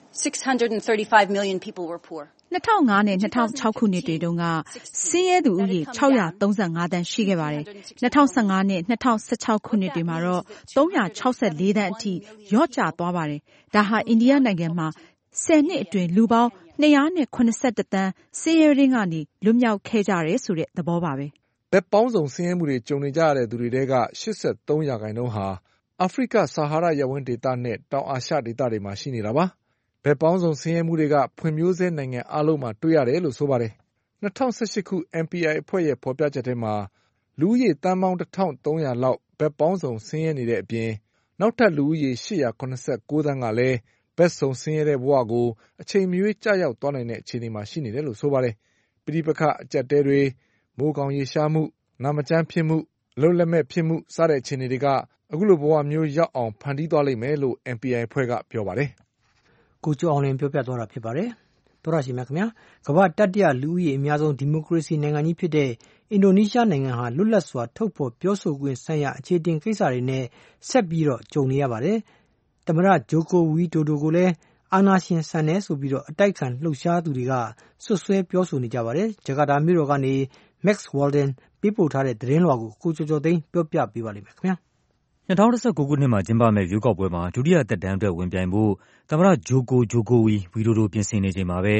635 million people were poor. 2005နဲ့2006ခုနှစ်တွေတုန်းကဆင်းရဲသူဦးရေ635သန်းရှိခဲ့ပါတယ်။2015နဲ့2016ခုနှစ်တွေမှာတော့364သန်းအထိလျော့ကျသွားပါတယ်။ဒါဟာအိန္ဒိယနိုင်ငံမှာ10နှစ်အတွင်းလူပေါင်း281သန်းဆင်းရဲရင်းကနေလွတ်မြောက်ခဲ့ကြတယ်ဆိုတဲ့သဘောပါပဲ။ဘက်ပေါင်းစုံဆင်းရဲမှုတွေကြုံနေကြရတဲ့သူတွေထဲက83%ဟာအာဖရိကဆာဟာရရပ်ဝန်းဒေသနဲ့တောင်အာရှဒေသတွေမှာရှိနေတာပါ။ဘက်ပေါင်းစုံဆင်းရဲမှုတွေကဖွံ့ဖြိုးဆဲနိုင်ငံအလုံးမှာတွေ့ရတယ်လို့ဆိုပါတယ်။2018ခု MPI အဖွဲ့ရဲ့ဖော်ပြချက်ထဲမှာလူဦးရေသန်းပေါင်း 1300 လောက်ဘက်ပေါင်းစုံဆင်းရဲနေတဲ့အပြင်နောက်ထပ်လူဦးရေ889သန်းကလည်းဘက်စုံဆင်းရဲတဲ့ဘဝကိုအချိန်မရွေးကျရောက်သွားနိုင်တဲ့အခြေအနေမှာရှိနေတယ်လို့ဆိုပါတယ်။ပဋိပက္ခအကျပ်တဲတွေမိုးကောင်ရေရှားမှုနာမကျန်းဖြစ်မှုအလုပ်လက်မဲ့ဖြစ်မှုစတဲ့အခြေအနေတွေကအခုလိုဘဝမျိုးရောက်အောင်ဖန်တီးသွားလိမ့်မယ်လို့ MPI အဖွဲ့ကပြောပါတယ်။ကိုကျော်အောင်လင်းပြောပြသွားတာဖြစ်ပါတယ်။သောရရှိမြခင်ဗျာကမ္ဘာတတိယလူဦးရေအများဆုံးဒီမိုကရေစီနိုင်ငံကြီးဖြစ်တဲ့အင်ဒိုနီးရှားနိုင်ငံဟာလွတ်လပ်စွာထုတ်ဖော်ပြောဆိုခွင့်ဆိုင်ရာအခြေတင်ကိစ္စတွေနဲ့ဆက်ပြီးတော့ကြုံနေရပါတယ်။သမ္မတဂျိုကိုဝီဒိုဒိုကိုလည်းအာဏာရှင်ဆန်တယ်ဆိုပြီးတော့အတိုက်ခံလှုပ်ရှားသူတွေကဆွဆွဲပြောဆိုနေကြပါတယ်။ဂျကာတာမြို့တော်ကနေ Max Walden ပေးပို့ထားတဲ့သတင်းလွှာကိုကိုကျော်ကျော်သိန်းပြောပြပေးပါလိမ့်မယ်ခင်ဗျာ။2019ခုနှစ်မှာကျင်းပမယ့်ရွေးကောက်ပွဲမှာဒုတိယသက်တမ်းအတွက်ဝင်ပြိုင်ဖို့သမ္မတဂျိုကိုဝီဒိုဒိုပြင်ဆင်နေချိန်မှာပဲ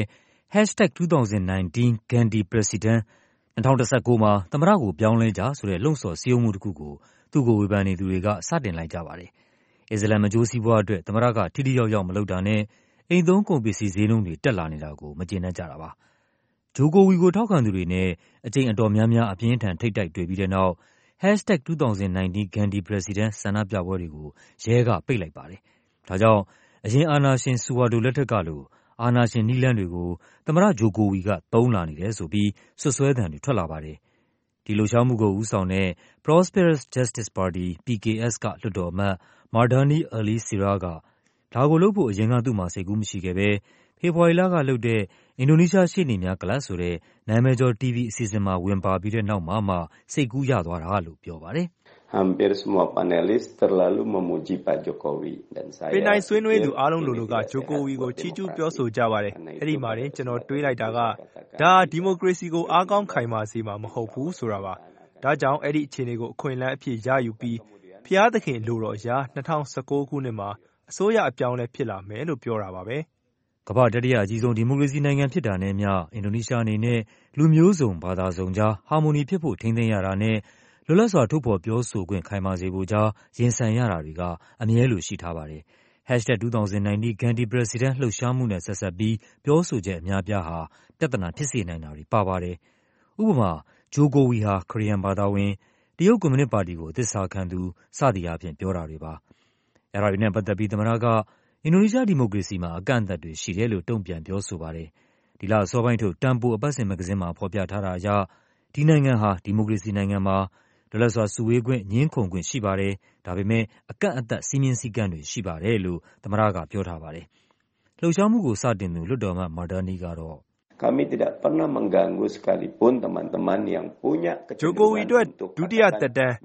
#2019 Gandy President 2019မှာသမ္မတကိုပြောင်းလဲကြဆိုတဲ့လှုံ့ဆော်စည်းရုံးမှုတစ်ခုကိုသူ့ကိုဝေဖန်နေသူတွေကစတင်လိုက်ကြပါတယ်။အစ္စလာမ်အကျိုးစီးပွားအတွက်သမ္မတကထိထိရောက်ရောက်မလုပ်တာနဲ့အိမ်သုံးကုန်ပစ္စည်းဈေးနှုန်းတွေတက်လာနေတာကိုမကျေနပ်ကြတာပါ။ဂျိုကိုဝီကိုထောက်ခံသူတွေနဲ့အကြိမ်အတော်များများအပြင်းအထန်ထိပ်တိုက်တွေ့ပြီးတဲ့နောက်#2019 Gandy President ဆန္ဒပြပွဲတွေကိုရဲကပိတ်လိုက်ပါတယ်။ဒါကြောင့်အရင်အာဏာရှင်ဆူဝါဒိုလက်ထက်ကလိုအာဏာရှင်နည်းလမ်းတွေကိုသမ္မတဂျိုကိုဝီကသုံးလာနေတယ်ဆိုပြီးဆွဆွဲသံတွေထွက်လာပါတယ်။ဒီလှုပ်ရှားမှုကိုဦးဆောင်တဲ့ Prosperous Justice Party (PKS) ကလွှတ်တော်အမတ် Mardhani Alisera ကဒါကိုလုပ်ဖို့အရင်ကသူ့မှာစိတ်ကူးမရှိခဲ့ဘဲဖေဖော်ဝါရီလကလုပ်တဲ့အင်ဒိုနီးရှားရှေ့နေများကလပ်ဆိုတဲ့နာမည်ကျော် TV အစီအစဉ်မှာဝင်ပါပြီးတဲ့နောက်မှစိတ်ကူးရသွားတာလို့ပြောပါတယ်။ Hampir semua panelis terlalu memuji Pak Jokowi dan saya ပင်တိုင်ဆွေးနွေးသူအားလုံးလိုလိုကဂျိုကိုဝီကိုချီးကျူးပြောဆိုကြပါတယ်။အဲ့ဒီမှာတင်ကျွန်တော်တွေးလိုက်တာကဒါဒီမိုကရေစီကိုအားကောင်းခိုင်မာစေမှာမဟုတ်ဘူးဆိုတာပါ။ဒါကြောင့်အဲ့ဒီအခြေအနေကိုအခွင့်အလမ်းအဖြစ်ရယူပြီးဖျားသခင်လိုတော်ရာ2019ခုနှစ်မှာအစိုးရအပြောင်းလဲဖြစ်လာမယ်လို့ပြောတာပါပဲ။ကမ္ဘာတတိယအကြီးဆုံးဒီမိုကရေစီနိုင်ငံဖြစ်တာနဲ့မျှအင်ဒိုနီးရှားအနေနဲ့လူမျိုးစုံဘာသာစုံကြားဟာမိုနီဖြစ်ဖို့ထိန်းသိမ်းရတာနဲ့လွတ်လပ်စွာထုတ်ဖော်ပြောဆိုခွင့်ခိုင်မာစေဖို့ကြားရင်ဆိုင်ရတာတွေကအမြဲလိုရှိထားပါတယ်။ #2019 Gandy President လှုပ်ရှားမှုနဲ့ဆက်စပ်ပြီးပြောဆိုချက်အများအပြားဟာပြဿနာဖြစ်စေနိုင်တာတွေပါပါတယ်။ဥပမာဂျိုကိုဝီဟာခရစ်ယာန်ဘာသာဝင်တရုတ်ကွန်မြူနစ်ပါတီကိုသစ္စာခံသူစသည်အားဖြင့်ပြောတာတွေပါ။အဲဒါတွေနဲ့ပတ်သက်ပြီးသမ္မတကအင်ဒိုနီးရှားဒီမိုကရေစီမှာအကန့်အသတ်တွေရှိတယ်လို့တုံ့ပြန်ပြောဆိုပါတယ်။ဒီလအစောပိုင်းထုတ်တမ်ပိုအပတ်စဉ်မဂ္ဂဇင်းမှာဖော်ပြထားတာအရဒီနိုင်ငံဟာဒီမိုကရေစီနိုင်ငံမှာလွတ်လပ်စွာစုဝေးခွင့်ငြင်းခုန်ခွင့်ရှိပါတယ်။ဒါပေမဲ့အကန့်အသတ်စည်းမျဉ်းစည်းကမ်းတွေရှိပါတယ်လို့သမ္မတကပြောထားပါတယ်။လှုပ်ရှားမှုကိုစတင်သူလွှတ်တော်အမတ် Mardhani ကတော့ Kami tidak pernah mengganggu sekalipun teman-teman yang punya ဂျိုကိုဝီအတွက်ဒုတိယသက်တမ်း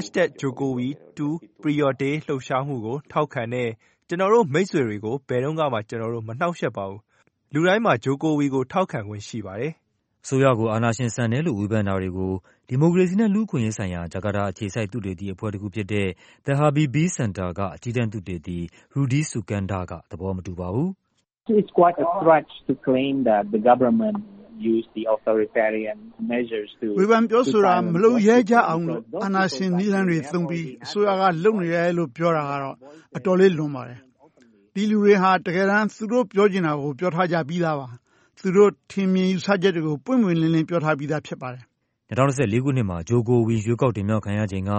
#jokowi2priority လှုပ်ရှားမှုကိုထောက်ခံတဲ့ကျွန်တော်တို့မိတ်ဆွေတွေကိုဘယ်တော့မှကျွန်တော်တို့မနှောက်ယှက်ပါဘူး။လူတိုင်းမှာဂျိုကိုဝီကိုထောက်ခံခွင့်ရှိပါတယ်။အစိုးရကိုအာဏာရှင်ဆန်တယ်လို့ဝေဖန်တာတွေကိုဒီမိုကရေစီနဲ့လူ့အခွင့်အရေးဆိုင်ရာဂျကာတာအခြေစိုက်သုတေသီအဖွဲ့တစ်ခုဖြစ်တဲ့ The Habibie Center ကအကြီးတန်းသုတေသီ Rudi Sukanda ကသဘောမတူပါဘူး။ It's quite a stretch to claim that the government use the authoritarian measures to ဝေဖန်ပြောဆိုတာမလုပ်ရဲကြအောင်လို့အာဏာရှင်နည်းလမ်းတွေသုံးပြီးအစိုးရကလုပ်နေတယ်လို့ပြောတာကတော့အတော်လေးလွန်ပါတယ်။ဒီလူတွေဟာတကယ်တမ်းသူတို့ပြောချင်တာကိုပြောထားကြပြီးသားပါ။သူတို့ထင်မြင်ယူဆချက်တွေကိုပွင့်ပွင့်လင်းလင်းပြောထားပြီးသားဖြစ်ပါတယ်။2014ခုနှစ်မှာဂျိုကိုဝီရွေးကောက်တင်မြှောက်ခံရချိန်က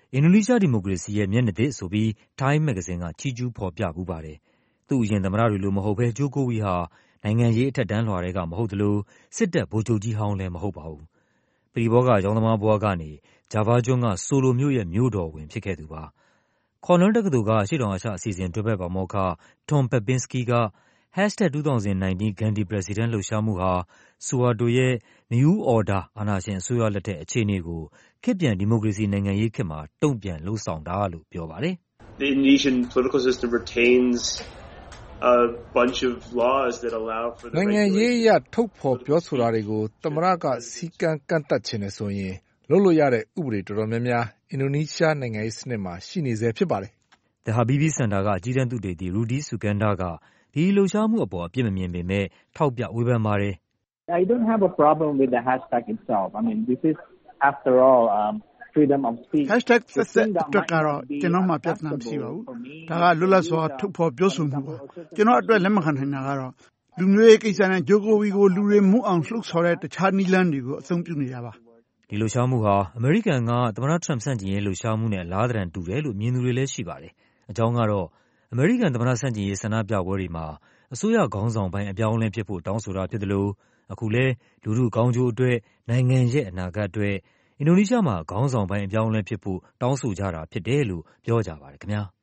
အင်ဒိုနီးရှားဒီမိုကရေစီရဲ့မျက်နှာသစ်ဆိုပြီး Time မဂ္ဂဇင်းကချီးကျူးဖော်ပြဖူးပါတယ်။သူ့အရင်သမ္မတတွေလိုမဟုတ်ဘဲ ဂျိုကိုဝီဟာနိုင်ငံရေးအထက်တန်းလွှာထဲကမဟုတ်သလို စစ်တပ်ဗိုလ်ချုပ်ကြီးဟောင်းလည်းမဟုတ်ပါဘူး။ပရိဘောဂကျောင်းသမားဘဝကနေဂျာဗားကျွန်းကဆိုလိုမြို့ရဲ့မြို့တော်ဝန်ဖြစ်ခဲ့သူပါ။ Cornell တက္ကသိုလ်ကအရှေ့တောင်အာရှအစီအစဉ်တွဲဘက်ပါမောက္ခ Tom Pepinski က #2019 Gandhi President လှုပ်ရှားမှုဟာ ဆူဟာတိုရဲ့ New Order အာဏာရှင်အစိုးရလက်ထက်အခြေအနေကိုခေတ်ပြန်ဒီမိုကရေစီနိုင်ငံရေးခေတ်မှာတုံ့ပြန်လုပ်ဆောင်တာလို့ပြောပါတယ်။ The Indonesian political system retains a bunch of laws that allow for the နိုင်ငံရေးအရထုတ်ဖော်ပြောဆိုတာတွေကိုသမ္မတကစီကံကန့်သတ်ခြင်းနဲ့ဆိုရင်လုပ်လို့ရတဲ့ဥပဒေတော်တော်များများအင်ဒိုနီးရှားနိုင်ငံရေးစနစ်မှာရှိနေဆဲဖြစ်ပါတယ်။ The Habibie Center ကအကြီးတန်းသုတေသီ Rudi Suganda ကဒီလှုပ်ရှားမှုအပေါ်အပြစ်မမြင်ပေမဲ့ထောက်ပြဝေဖန်ပါတယ်။ I don't have a problem with the hashtag itself. I mean, this is after all freedom of speech. #သက်သက်အတွက်ကတော့ကျွန်တော်မှပြဿနာမရှိပါဘူး။ဒါကလွတ်လပ်စွာထုတ်ဖော်ပြောဆိုမှုပါ။ကျွန်တော်အတွက်လက်မခံနိုင်တာကတော့လူမျိုးရေးကိစ္စနဲ့ဂျိုကိုဝီကိုလူတွေမှုအောင်လှုပ်ဆော်တဲ့တခြားနည်းလမ်းတွေကိုအသုံးပြုနေတာပါ။ဒီလှုပ်ရှားမှုဟာအမေရိကန်ကသမ္မတထရမ့်ဆန့်ကျင်ရေးလှုပ်ရှားမှုနဲ့အလားသဏ္ဍာန်တူတယ်လို့မြင်သူတွေလည်းရှိပါတယ်။အကြောင်းကတော့အမေရိကန်သမ္မတဆန့်ကျင်ရေးဆန္ဒပြပွဲတွေမှာအစိုးရခေါင်းဆောင်ပိုင်းအပြောင်းအလဲဖြစ်ဖို့တောင်းဆိုတာဖြစ်သလိုအခုလဲလူထုကောင်းကျိုးအတွက်နိုင်ငံရဲ့အနာဂတ်အတွက်အင်ဒိုနီးရှားမှာခေါင်းဆောင်ပိုင်းအပြောင်းအလဲဖြစ်ဖို့တောင်းဆိုကြတာဖြစ်တယ်လို့ပြောကြပါတယ်ခင်ဗျာ။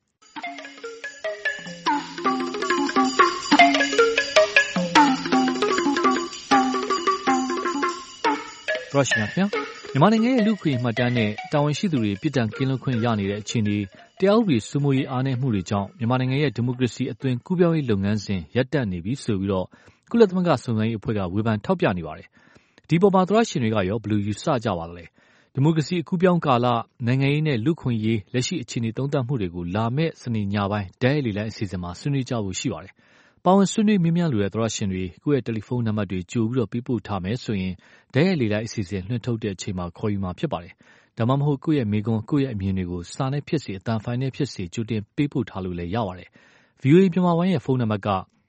ရရှိမြမြန်မာနိုင်ငံရဲ့လူ့ခွင့်မှတ်တမ်းနဲ့တာဝန်ရှိသူတွေပြည်တံကင်းလွတ်ခွင့်ရနေတဲ့အခြေအနေတရားဥပဒေစိုးမိုးရေးအားနည်းမှုတွေကြောင့်မြန်မာနိုင်ငံရဲ့ဒီမိုကရေစီအသွင်ကူးပြောင်းရေးလုပ်ငန်းစဉ်ရပ်တန့်နေပြီဆိုပြီးတော့ကုလသမဂ္ဂစုံစမ်းရေးအဖွဲ့ကဝေဖန်ထောက်ပြနေပါတယ်။ဒီပေါ်မှာသရရှင်တွေကရောဘယ်လိုယူဆကြပါသလဲ။ဒီမိုကရေစီအကူးပြောင်းကာလနိုင်ငံရေးနဲ့လူ့ခွင့်ရေးလက်ရှိအခြေအနေသုံးသပ်မှုတွေကိုလာမယ့်စနေညပိုင်းဒဲရီလိုင်းအစီအစဉ်မှာဆွေးနွေးကြဖို့ရှိပါတယ်။ပါဝင်ဆွေးနွေးမြင်းမြန်းလိုတဲ့သရရှင်တွေကိုယ့်ရဲ့တယ်လီဖုန်းနံပါတ်တွေကြိုပြီးတော့ပေးပို့ထားမယ်ဆိုရင်ဒဲရီလိုင်းအစီအစဉ်လွှင့်ထုတ်တဲ့အချိန်မှာခေါ်ယူမှာဖြစ်ပါတယ်။ဒါမှမဟုတ်ကိုယ့်ရဲ့မိကွန်းကိုယ့်ရဲ့အမြင်တွေကိုစာနဲ့ဖြစ်စေအတန်ဖိုင်နဲ့ဖြစ်စေကြိုတင်ပေးပို့ထားလို့လည်းရပါတယ်။ VOA မြန်မာပိုင်းရဲ့ဖုန်းနံပါတ်က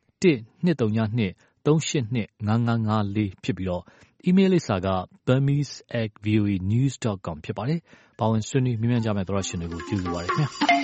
1-232-382-5554ဖြစ်ပြီးတော့အီးမေးလ်လိပ်စာက burmese@voanews.com ဖြစ်ပါတယ်။ပါဝင်ဆွေးနွေးမြင်းမြန်းကြမယ့်သရရှင်တွေကိုကျေးဇူးပါတယ်ခင်ဗျာ။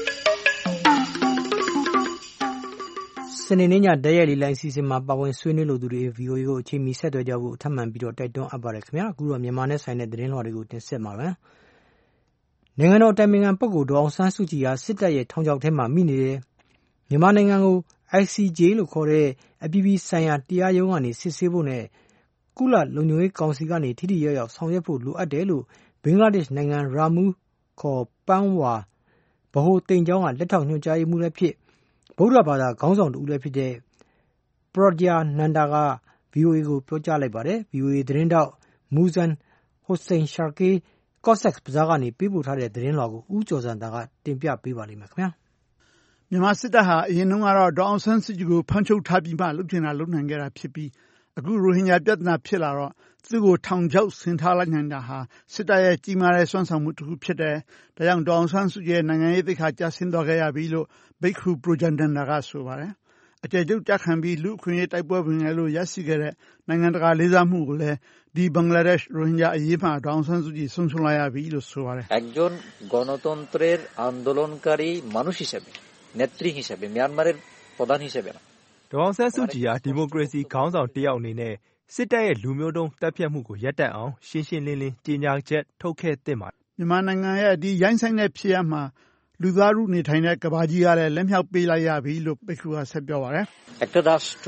စနေနေ့ညဒဲရီလိုင်းအစီအစဉ်မှာပါဝင်ဆွေးနွေးလိုသူတွေ VOA ကိုအချိန်မီဆက်သွယ်ကြဖို့ထပ်မံပြီးတော့တိုက်တွန်းအပ်ပါတယ်ခင်ဗျာ။အခုတော့မြန်မာနဲ့ဆိုင်တဲ့သတင်းလွှာတွေကိုတင်ဆက်မှာပါ။နိုင်ငံတော်တိုင်ပင်ခံပုဂ္ဂိုလ်ဒေါ်အောင်ဆန်းစုကြည်ဟာစစ်တပ်ရဲ့ထောင်ချောက်ထဲမှာမိနေတယ်။မြန်မာနိုင်ငံကို ICJ လို့ခေါ်တဲ့အပြည်ပြည်ဆိုင်ရာတရားရုံးကနေစစ်ဆေးဖို့နဲ့ကုလလုံခြုံရေးကောင်စီကနေထိထိရောက်ရောက်ဆောင်ရွက်ဖို့လိုအပ်တယ်လို့ဘင်္ဂလားဒေ့ရှ်နိုင်ငံရာမူးခေါ်ပန်းဝါဗဟိုတိမ်ကျောင်းကလက်ထောက်ညွှန်ကြားရေးမှူးလည်းဖြစ်ဗုဒ္ဓဘာသာခေါင်းဆောင်တူလည်းဖြစ်တဲ့ပရော့ဂျာနန္ဒာက VOA ကိုပြောကြားလိုက်ပါတယ်။ VOA သတင်းတောက်မူဇန်ဟိုစိန်ရှာကေးကော့ဆက်ဘဇားကနေပေးပို့ထားတဲ့သတင်းလွှာကိုဦးကျော်စံသာကတင်ပြပေးပါလိမ့်မယ်ခင်ဗျာ။မြန်မာစစ်တပ်ဟာအရင်တုန်းကတော့ဒေါ်အောင်ဆန်းစုကြည်ကိုဖမ်းချုပ်ထားပြီးမှလုပ်ချင်တာလုပ်နိုင်ခဲ့တာဖြစ်ပြီးအခုရိုဟင်ဂျာပြဿနာဖြစ်လာတော့သူ့ကိုထောင်ချောက်ဆင်ထားလိုက်နိုင်တာဟာစစ်တပ်ရဲ့ကြီးမားတဲ့စွမ်းဆောင်မှုတစ်ခုဖြစ်တယ်။ဒါကြောင့်ဒေါ်အောင်ဆန်းစုကြည်ရဲ့နိုင်ငံရေးသိက္ခာကျဆင်းသွားခဲ့ရပြီလို့ဘိက္ခူပရိုဂျန်ဒန်ဒါကဆိုပါတယ်။အကျယ်ချုပ်ကြခံပြီးလူ့အခွင့်အရေးတိုက်ပွဲဝင်ရလို့ရရှိခဲ့တဲ့နိုင်ငံတကာလေးစားမှုကိုလည်းဒီဘင်္ဂလားဒေ့ရှ်ရိုဟင်ဂျာအရေးမှာဒေါ်အောင်ဆန်းစုကြည်ဆုံးရှုံးလိုက်ရပြီလို့ဆိုပါတယ်။একজন গণতন্ত্রের আন্দোলনকারী মানুষ হিসেবে নেত্রী হিসেবে মিয়ানমারের প্রধান হিসেবে না ဒေါ်အောင်ဆန်းစုကြည်ဟာဒီမိုကရေစီခေါင်းဆောင်တယောက်အနေနဲ့စစ်တပ်ရဲ့လူမျိုးတုံးတပ်ဖြတ်မှုကိုရပ်တန့်အောင်ရှင်းရှင်းလင်းလင်းကြေညာချက်ထုတ်ခဲ့သင့်ပါတယ်။မြန်မာနိုင်ငံရဲ့ဒီရိုင်းဆိုင်တဲ့ဖြစ်ရပ်မှာလူသားထုနေထိုင်တဲ့ကဘာကြီးကလည်းလက်မြောက်ပေးလိုက်ရပြီလို့ဘိက္ခူကဆက်ပြောပါတယ်။একটা রাষ্ট্র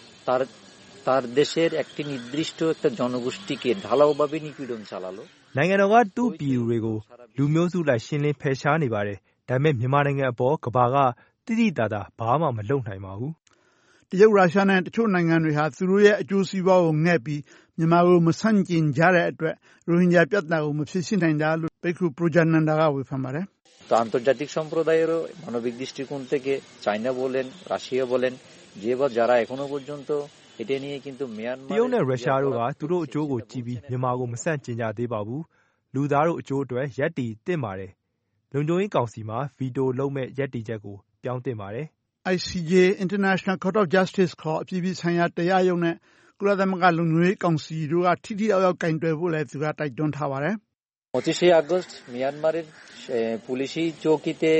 তার দেশের একটি নির্দিষ্ট একটা জনগোষ্ঠীকে ঢালাওভাবে নিপীড়ন চালালো နိုင်ငံတော်ကသူ့ပြည်သူတွေကိုလူမျိုးစုလိုက်ရှင်းလင်းဖယ်ရှားနေပါတယ်။ဒါပေမဲ့မြန်မာနိုင်ငံအပေါ်ကဘာကတိတိတသာဘာမှမလုပ်နိုင်ပါဘူး။တရုတ်ရုရှားနဲ့တချို့နိုင်ငံတွေဟာသူတို့ရဲ့အကျိုးစီးပွားကိုငဲ့ပြီးမြန်မာကိုမဆန့်ကျင်ကြတဲ့အတွက်ရိုဟင်ဂျာပြဿနာကိုမဖြေရှင်းနိုင်တာလို့ဘိက္ခူပရိုဂျာနန္ဒာကဝေဖန်ပါတယ်။তো আন্তর্জাতিক সম্প্রদায়েরও মানবিক দৃষ্টিকোণ থেকে চায়না বলেন রাশিয়া বলেন যারা এখনো পর্যন্ত এটা নিয়ে কিন্তু মিয়ানমারတရုတ်နဲ့ရုရှားတို့ကသူတို့အကျိုးကိုကြည့်ပြီးမြန်မာကိုမဆန့်ကျင်ကြသေးပါဘူး။လူသားတို့အကျိုးအတွက်ရပ်တည်သင့်ပါတယ်။လုံခြုံရေးကောင်စီမှာဗီတိုလုပ်မဲ့ရပ်တည်ချက်ကိုပြောင်းသင့်ပါတယ်။ ICJ International Court of Justice ခေါ်အပြည်ပြည်ဆိုင်ရာတရားရုံးနဲ့ကုလသမဂ္ဂလုံခြုံရေးကောင်စီတို့ကထိထိရောက်ရောက်ကင်တွယ်ဖို့လည်းသူကတိုက်တွန်းထားပါတယ်။ 25 আগস্ট মিয়ানমারের পুলিশি চৌকিতে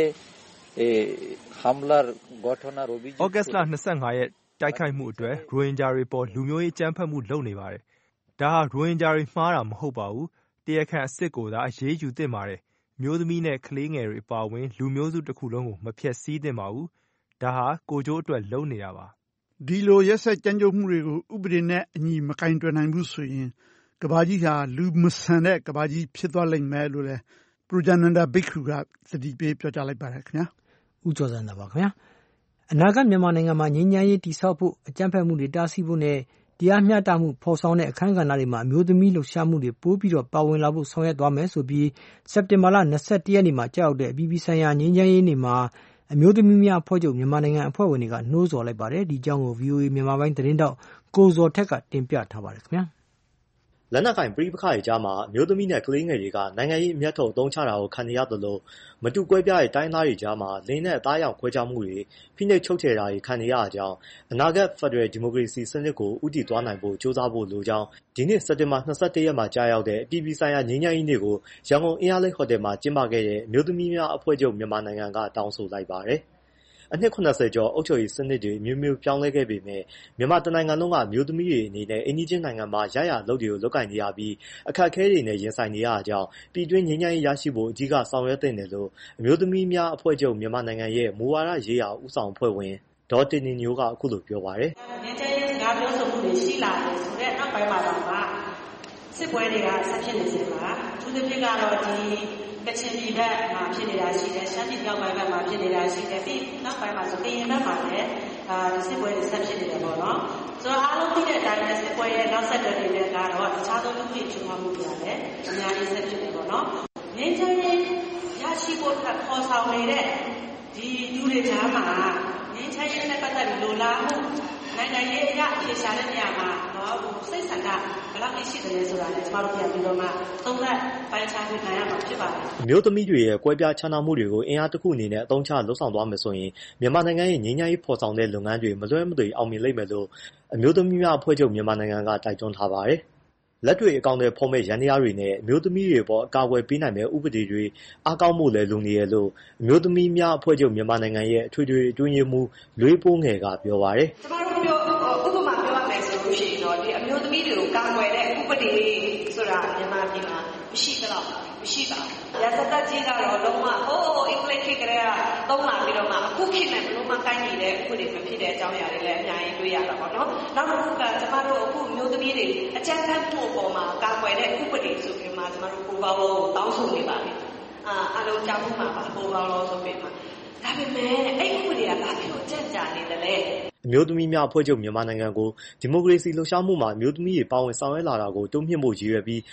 হামলার ঘটনার অভিযোগ ဩဂတ်စ်လ25ရက်တိုက်ခိုက်မှုအတွက်ရိုဟင်ဂျာတွေပေါ်လူမျိုးရေးကြမ်းဖက်မှုလုပ်နေပါတယ်။ဒါဟာရိုဟင်ဂျာတွေမှားတာမဟုတ်ပါဘူး။တရားခံအစ်စ်ကိုသာအရေးယူသင့်ပါတယ်။မျိုးသမီးနဲ့ကလေးငယ်တွေအပါအဝင်လူမျိုးစုတစ်ခုလုံးကိုမဖျက်ဆီးသင့်ပါဘူး။ဒါဟာကိုကျိုးအတွက်လုပ်နေတာပါ။ဒီလိုရက်စက်ကြမ်းကြုတ်မှုတွေကိုဥပဒေနဲ့အညီမကင်တွယ်နိုင်ဘူးဆိုရင်ကမ္ဘာကြီးဟာလူမဆန်တဲ့ကမ္ဘာကြီးဖြစ်သွားလိမ့်မယ်လို့လည်းပရိုဂျာနန္ဒာဘိက္ခုကသတိပေးပြောကြားလိုက်ပါတယ်ခင်ဗျာ။ဦးကျော်စံသာပါခင်ဗျာ။အနာဂတ်မြန်မာနိုင်ငံမှာငြိမ်းချမ်းရေးတည်ဆောက်ဖို့အကြမ်းဖက်မှုတွေတားဆီးဖို့နဲ့တရားမျှတမှုဖော်ဆောင်တဲ့အခမ်းကဏ္ဍတွေမှာအမျိုးသမီးလှုပ်ရှားမှုတွေပိုပြီးတော့ပါဝင်လာဖို့ဆောင်ရွက်သွားမယ်ဆိုပြီးစက်တင်ဘာလ21ရက်နေ့မှာကြောက်တဲ့အပြည်ပြည်ဆိုင်ရာငြိမ်းချမ်းရေးနေ့မှာအမျိုးသမီးများအဖွဲ့ချုပ်မြန်မာနိုင်ငံအဖွဲ့ဝင်တွေကနှိုးဆော်လိုက်ပါတယ်။ဒီကြောင်းကို VOA မြန်မာပိုင်းသတင်းတောက်ကိုဇော်ထက်ကတင်ပြထားပါတယ်ခင်ဗျာ။လက်နက်ကင်ပဋိပက္ခတွေကြားမှာမျိုးသမီးနဲ့ကလေးငယ်တွေကနိုင်ငံရေးအမျက်ထုတ်အသုံးချတာကိုခံနေရသလိုမတူကွဲပြားတဲ့တိုင်းသားတွေကြားမှာလင်းနဲ့အသားရောင်ခွဲခြားမှုတွေဖိနှိပ်ချုပ်ချယ်တာတွေခံနေရကြောင်းအနာဂတ်ဖက်ဒရယ်ဒီမိုကရေစီစနစ်ကိုဦးတည်သွားနိုင်ဖို့ကြိုးစားဖို့လိုကြောင်းဒီနေ့စက်တင်ဘာ21ရက်မှာကြာရောက်တဲ့အပြည်ပြည်ဆိုင်ရာငြိမ်းချမ်းရေးနေ့ကိုရန်ကုန်အင်းအားလိပ်ဟိုတယ်မှာကျင်းပခဲ့တဲ့မျိုးသမီးများအဖွဲ့ချုပ်မြန်မာနိုင်ငံကတောင်းဆိုလိုက်ပါတယ်။အနှစ်80ကျော်အုပ်ချုပ်ရေးစနစ်တွေမျိုးမျိုးပြောင်းလဲခဲ့ပေမဲ့မြန်မာတနိုင်ငံလုံးကမျိုးသမီးတွေအနေနဲ့အင်းကြီးချင်းနိုင်ငံမှာရရလုပ်တွေကိုလုပ်ကင်နေရပြီးအခက်အခဲတွေနဲ့ရင်ဆိုင်နေရကြောင်းပြည်တွင်းငြိမ်းချမ်းရေးရရှိဖို့အကြီးကဆောင်ရွက်တဲ့တယ်လို့အမျိုးသမီးများအဖွဲ့ချုပ်မြန်မာနိုင်ငံရဲ့မူဝါဒရေးရာဦးဆောင်အဖွဲ့ဝင်ဒေါ်တင်နီညိုကအခုလိုပြောပါတယ်ငြိမ်းချမ်းရေးစကားပြောဆိုမှုတွေရှိလာတယ်ဆိုတဲ့နောက်ပိုင်းမှာတော့စစ်ပွဲတွေကဆက်ဖြစ်နေစေပါသူတစ်ပြစ်ကတော့ဒီကချင်ပြည်ဘက်မှာဖြစ်နေတာရှိတယ်ရှမ်းပြည်မြောက်ပိုင်းဘက်မှာဖြစ်နေတာရှိတယ်ပြီးနောက်ပိုင်းမှာဆိုကရင်ဘက်မှာလည်းဒီစစ်ပွဲတွေဆက်ဖြစ်နေတယ်ပေါ့နော်ဆိုတော့အားလုံးသိတဲ့အတိုင်းပဲစစ်ပွဲရဲ့နောက်ဆက်တွဲတွေလည်းကတော့တခြားသောလူတွေချူမှမှုတွေလည်းအများကြီးဆက်ဖြစ်နေပေါ့နော်ငြိမ်းချမ်းရေးရရှိဖို့ခေါ်ဆောင်နေတဲ့ဒီလူတွေကြားမှာငြိမ်းချမ်းရေးနဲ့ပတ်သက်ပြီးလိုလားမှုနိုင်ငံရေးအရဖြေရှာတဲ့နေရာမှာတော့စိတ်ဆန္ဒဘယ်လောက်ရှိတယ်လဲဆိုတာလည်းကျွန်တော်တို့ပြန်ပြီးတော့မှသုံးသပ်ပိုင်းခြားပြနိုင်ရမှာဖြစ်ပါတယ်။မျိုးသမီးတွေရဲ့ကွဲပြားခြားနားမှုတွေကိုအင်အားတစ်ခုအနေနဲ့အသုံးချလှုပ်ဆောင်သွားမယ်ဆိုရင်မြန်မာနိုင်ငံရဲ့ငြိမ်းချမ်းရေးဖော်ဆောင်တဲ့လုပ်ငန်းတွေမလွဲမသွေအောင်မြင်လိမ့်မယ်လို့အမျိုးသမီးများအဖွဲ့ချုပ်မြန်မာနိုင်ငံကတိုက်တွန်းထားပါတယ်။လက်တွေ့အကောင့်တွေဖော်မဲ့ရန်တရားတွေနဲ့အမျိုးသမီးတွေပေါ်အကာအကွယ်ပေးနိုင်မဲ့ဥပဒေတွေအားကောင်းမှုလည်းလိုနေရလို့အမျိုးသမီးများအဖွဲ့ချုပ်မြန်မာနိုင်ငံရဲ့အထွေထွေအတွင်းရေးမှူးလွေးပိုးငယ်ကပြောပါတယ်။ကျွန်တော်တို့ဥပမာပြောရမယ်ဆိုလို့ရှိရင်တော့ဒီအမျိုးသမီးတွေကိုကာကွယ်တဲ့ဥပဒေဆိုတာမြန်မာပြည်မှာမရှိတော့မရှိပါဘူး။ရသတ္တကြီးကတော့လုံးဝအင်္ဂလိပ်ခေတ်ကလေးကသုံးလာပြီးတော့မှအခုခေတ်နဲ့ဘယ်လိုမှကိုင်းနေတဲ့ဥပဒေမဖြစ်တဲ့အကြောင်းအရာတွေလည်းအများကြီးတွေ့ရတာပေါ့နော်။နောက်တစ်ခုကကျမတို့အခုမျိုးသမီးတွေအကြမ်းဖက်မှုအပေါ်မှာကာကွယ်တဲ့ဥပဒေဆိုပြီးမှကျမတို့ပူပေါင်းလို့တောင်းဆိုနေပါပြီ။အားလုံးကြောက်မှုမှာပါပူပေါင်းလို့ဆိုပြီးမှဒါပေမဲ့အဲ့ဥပဒေကဘာဖြစ်လို့ကြံ့ကြာနေတယ်လဲအမျိုးသမီးများအဖွဲ့ချုပ်မြန်မာနိုင်ငံကိုဒီမိုကရေစီလှုပ်ရှားမှုမှာအမျိုးသမီးတွေပါဝင်ဆောင်ရွက်လာတာကိုတိုးမြှင့်ဖို့ရည်ရွယ်ပြီး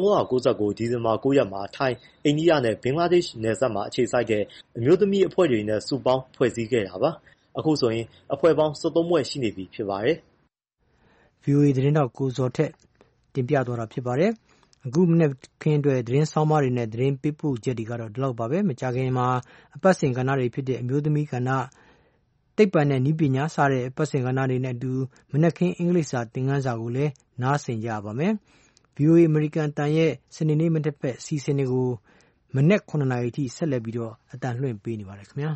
1999ဒီဇင်ဘာ9ရက်မှာထိုင်းအိန္ဒိယနဲ့ဘင်္ဂလားဒေ့ရှ်နယ်စပ်မှာအခြေစိုက်တဲ့အမျိုးသမီးအဖွဲ့တွေနဲ့စုပေါင်းဖွဲ့စည်းခဲ့တာပါအခုဆိုရင်အဖွဲ့ပေါင်း73ဖွဲ့ရှိနေပြီဖြစ်ပါတယ် VOA သတင်းတောက်ကိုဇော်ထက်တင်ပြသွားတာဖြစ်ပါတယ်အခုမနေ့ခင်းအတွက်သတင်းဆောင်မတွေနဲ့သတင်းပေးပို့ချက်တွေကတော့ဒီလောက်ပါပဲမကြခင်မှာအပတ်စဉ်ကဏ္ဍတွေဖြစ်တဲ့အမျိုးသမီးကဏ္ဍတိတ်ပံနဲ့နည်းပညာစတဲ့အပတ်စဉ်ကဏ္ဍတွေနဲ့အတူမနေ့ခင်းအင်္ဂလိပ်စာသင်ခန်းစာကိုလည်းနားဆင်ကြပါမယ် VOA American တန်ရဲ့စနေနေ့မနေ့ဖက်စီစဉ်တွေကိုမနေ့9နာရီထိဆက်လက်ပြီးတော့အတန်လွှင့်ပေးနေပါတယ်ခင်ဗျာ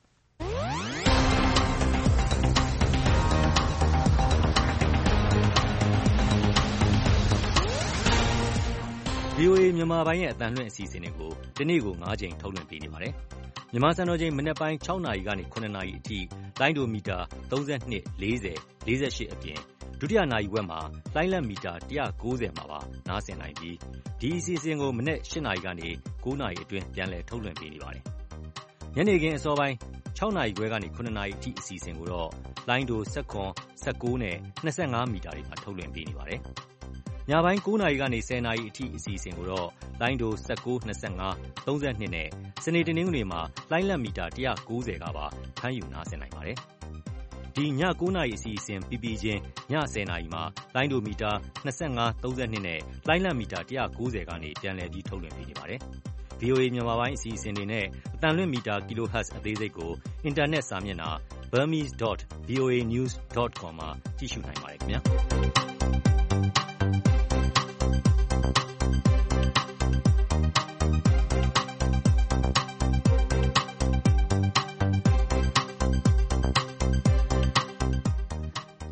VOA မြန်မာပိုင်းရဲ့အတန်လွှင့်အစီအစဉ်တွေကိုဒီနေ့ကို9ချိန်ထုတ်လွှင့်ပေးနေပါတယ်။မြန်မာစံတော်ချိန်မနေ့ပိုင်း6နာရီကနေ9နာရီအထိလိုင်းဒိုမီတာ32 40 48အပြင်ဒုတိယနာရီဝက်မှာလိုင်းလက်မီတာ190မှာပါနားဆင်နိုင်ပြီးဒီအစီအစဉ်ကိုမနေ့8နာရီကနေ9နာရီအတွင်းပြန်လည်ထုတ်လွှင့်ပေးနေပါတယ်။ညနေခင်းအစောပိုင်း6နာရီခွဲကနေ9နာရီအထိအစီအစဉ်ကိုတော့လိုင်းဒို19နဲ့25မီတာတွေမှာထုတ်လွှင့်ပေးနေပါတယ်။ညပိုင်း9နာရီကနေ10နာရီအထိအစီအစဉ်ကိုတော့လိုင်းဒို19 25 32နဲ့စနေတနင်္ဂနွေမှာလိုင်းလက်မီတာ190ကပါဖမ်းယူနားဆင်နိုင်ပါတယ်။ဒီည9နာရီအစီအစဉ်ပြီးပြီးချင်းည10နာရီမှာလိုင်းဒိုမီတာ25 32နဲ့လိုင်းလက်မီတာ190ကနေပြန်လည်ပြီးထုတ်လွှင့်ပေးနေပါတယ်။ VOA မြန်မာပိုင်းအစီအစဉ်တွေနဲ့အတန်လွှင့်မီတာ kHz အသေးစိတ်ကိုအင်တာနက်စာမျက်နှာ burmese.voanews.com မှာကြည့်ရှုနိုင်ပါတယ်ခင်ဗျာ။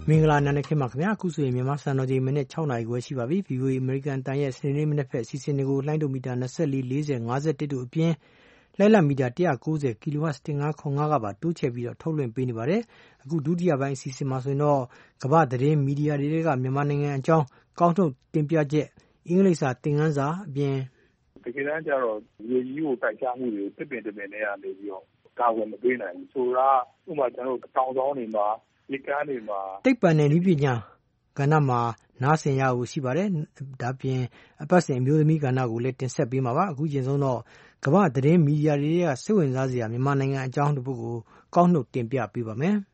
မင်္ဂလာနံနက်ခင်းပါခင်ဗျာအခုဆိုရင်မြန်မာစံတော်ချိန်မိနစ်6နာရီခွဲရှိပါပြီ VOA American တန်ရဲ့စနေနေ့မနက်ဖက်စီစဉ်တွေကိုလိုင်းဒိုမီတာ24 40 51တို့အပြင်လိုက်လံမီတာ190 kHz 1505ကပါတိုးချဲ့ပြီးတော့ထုတ်လွှင့်ပေးနေပါတယ်အခုဒုတိယပိုင်းအစီအစဉ်မှာဆိုရင်တော့ကမ္ဘာသတင်းမီဒီယာတွေကမြန်မာနိုင်ငံအကြောင်းကောင်းထုတ်တင်ပြချက်အင်္ဂလိပ်စာသင်ခန်းစာအပြင်တကယ်တမ်းကျတော့ရေကြီးကိုတိုက်ချမှုတွေကိုတစ်ပင်နဲ့ကနေပြီးတော့ကာဝယ်မပေးနိုင်ဘူးဆိုတာဥပမာကျွန်တော်တို့တောင်ဆောင်တွေမှာဒီကမ်းတွေမှာတိတ်ပံနဲ့ဤပညာကဏ္ဍမှာနားဆင်ရဖို့ရှိပါတယ်ဒါပြင်အပတ်စဉ်အမျိုးသမီးကဏ္ဍကိုလည်းတင်ဆက်ပေးမှာပါအခုချိန်ဆုံးတော့ကမ္ဘာသတင်းမီဒီယာတွေကစိတ်ဝင်စားစရာမြန်မာနိုင်ငံအကြောင်းတစ်ပုဒ်ကိုကောက်နှုတ်တင်ပြပေးပါမယ်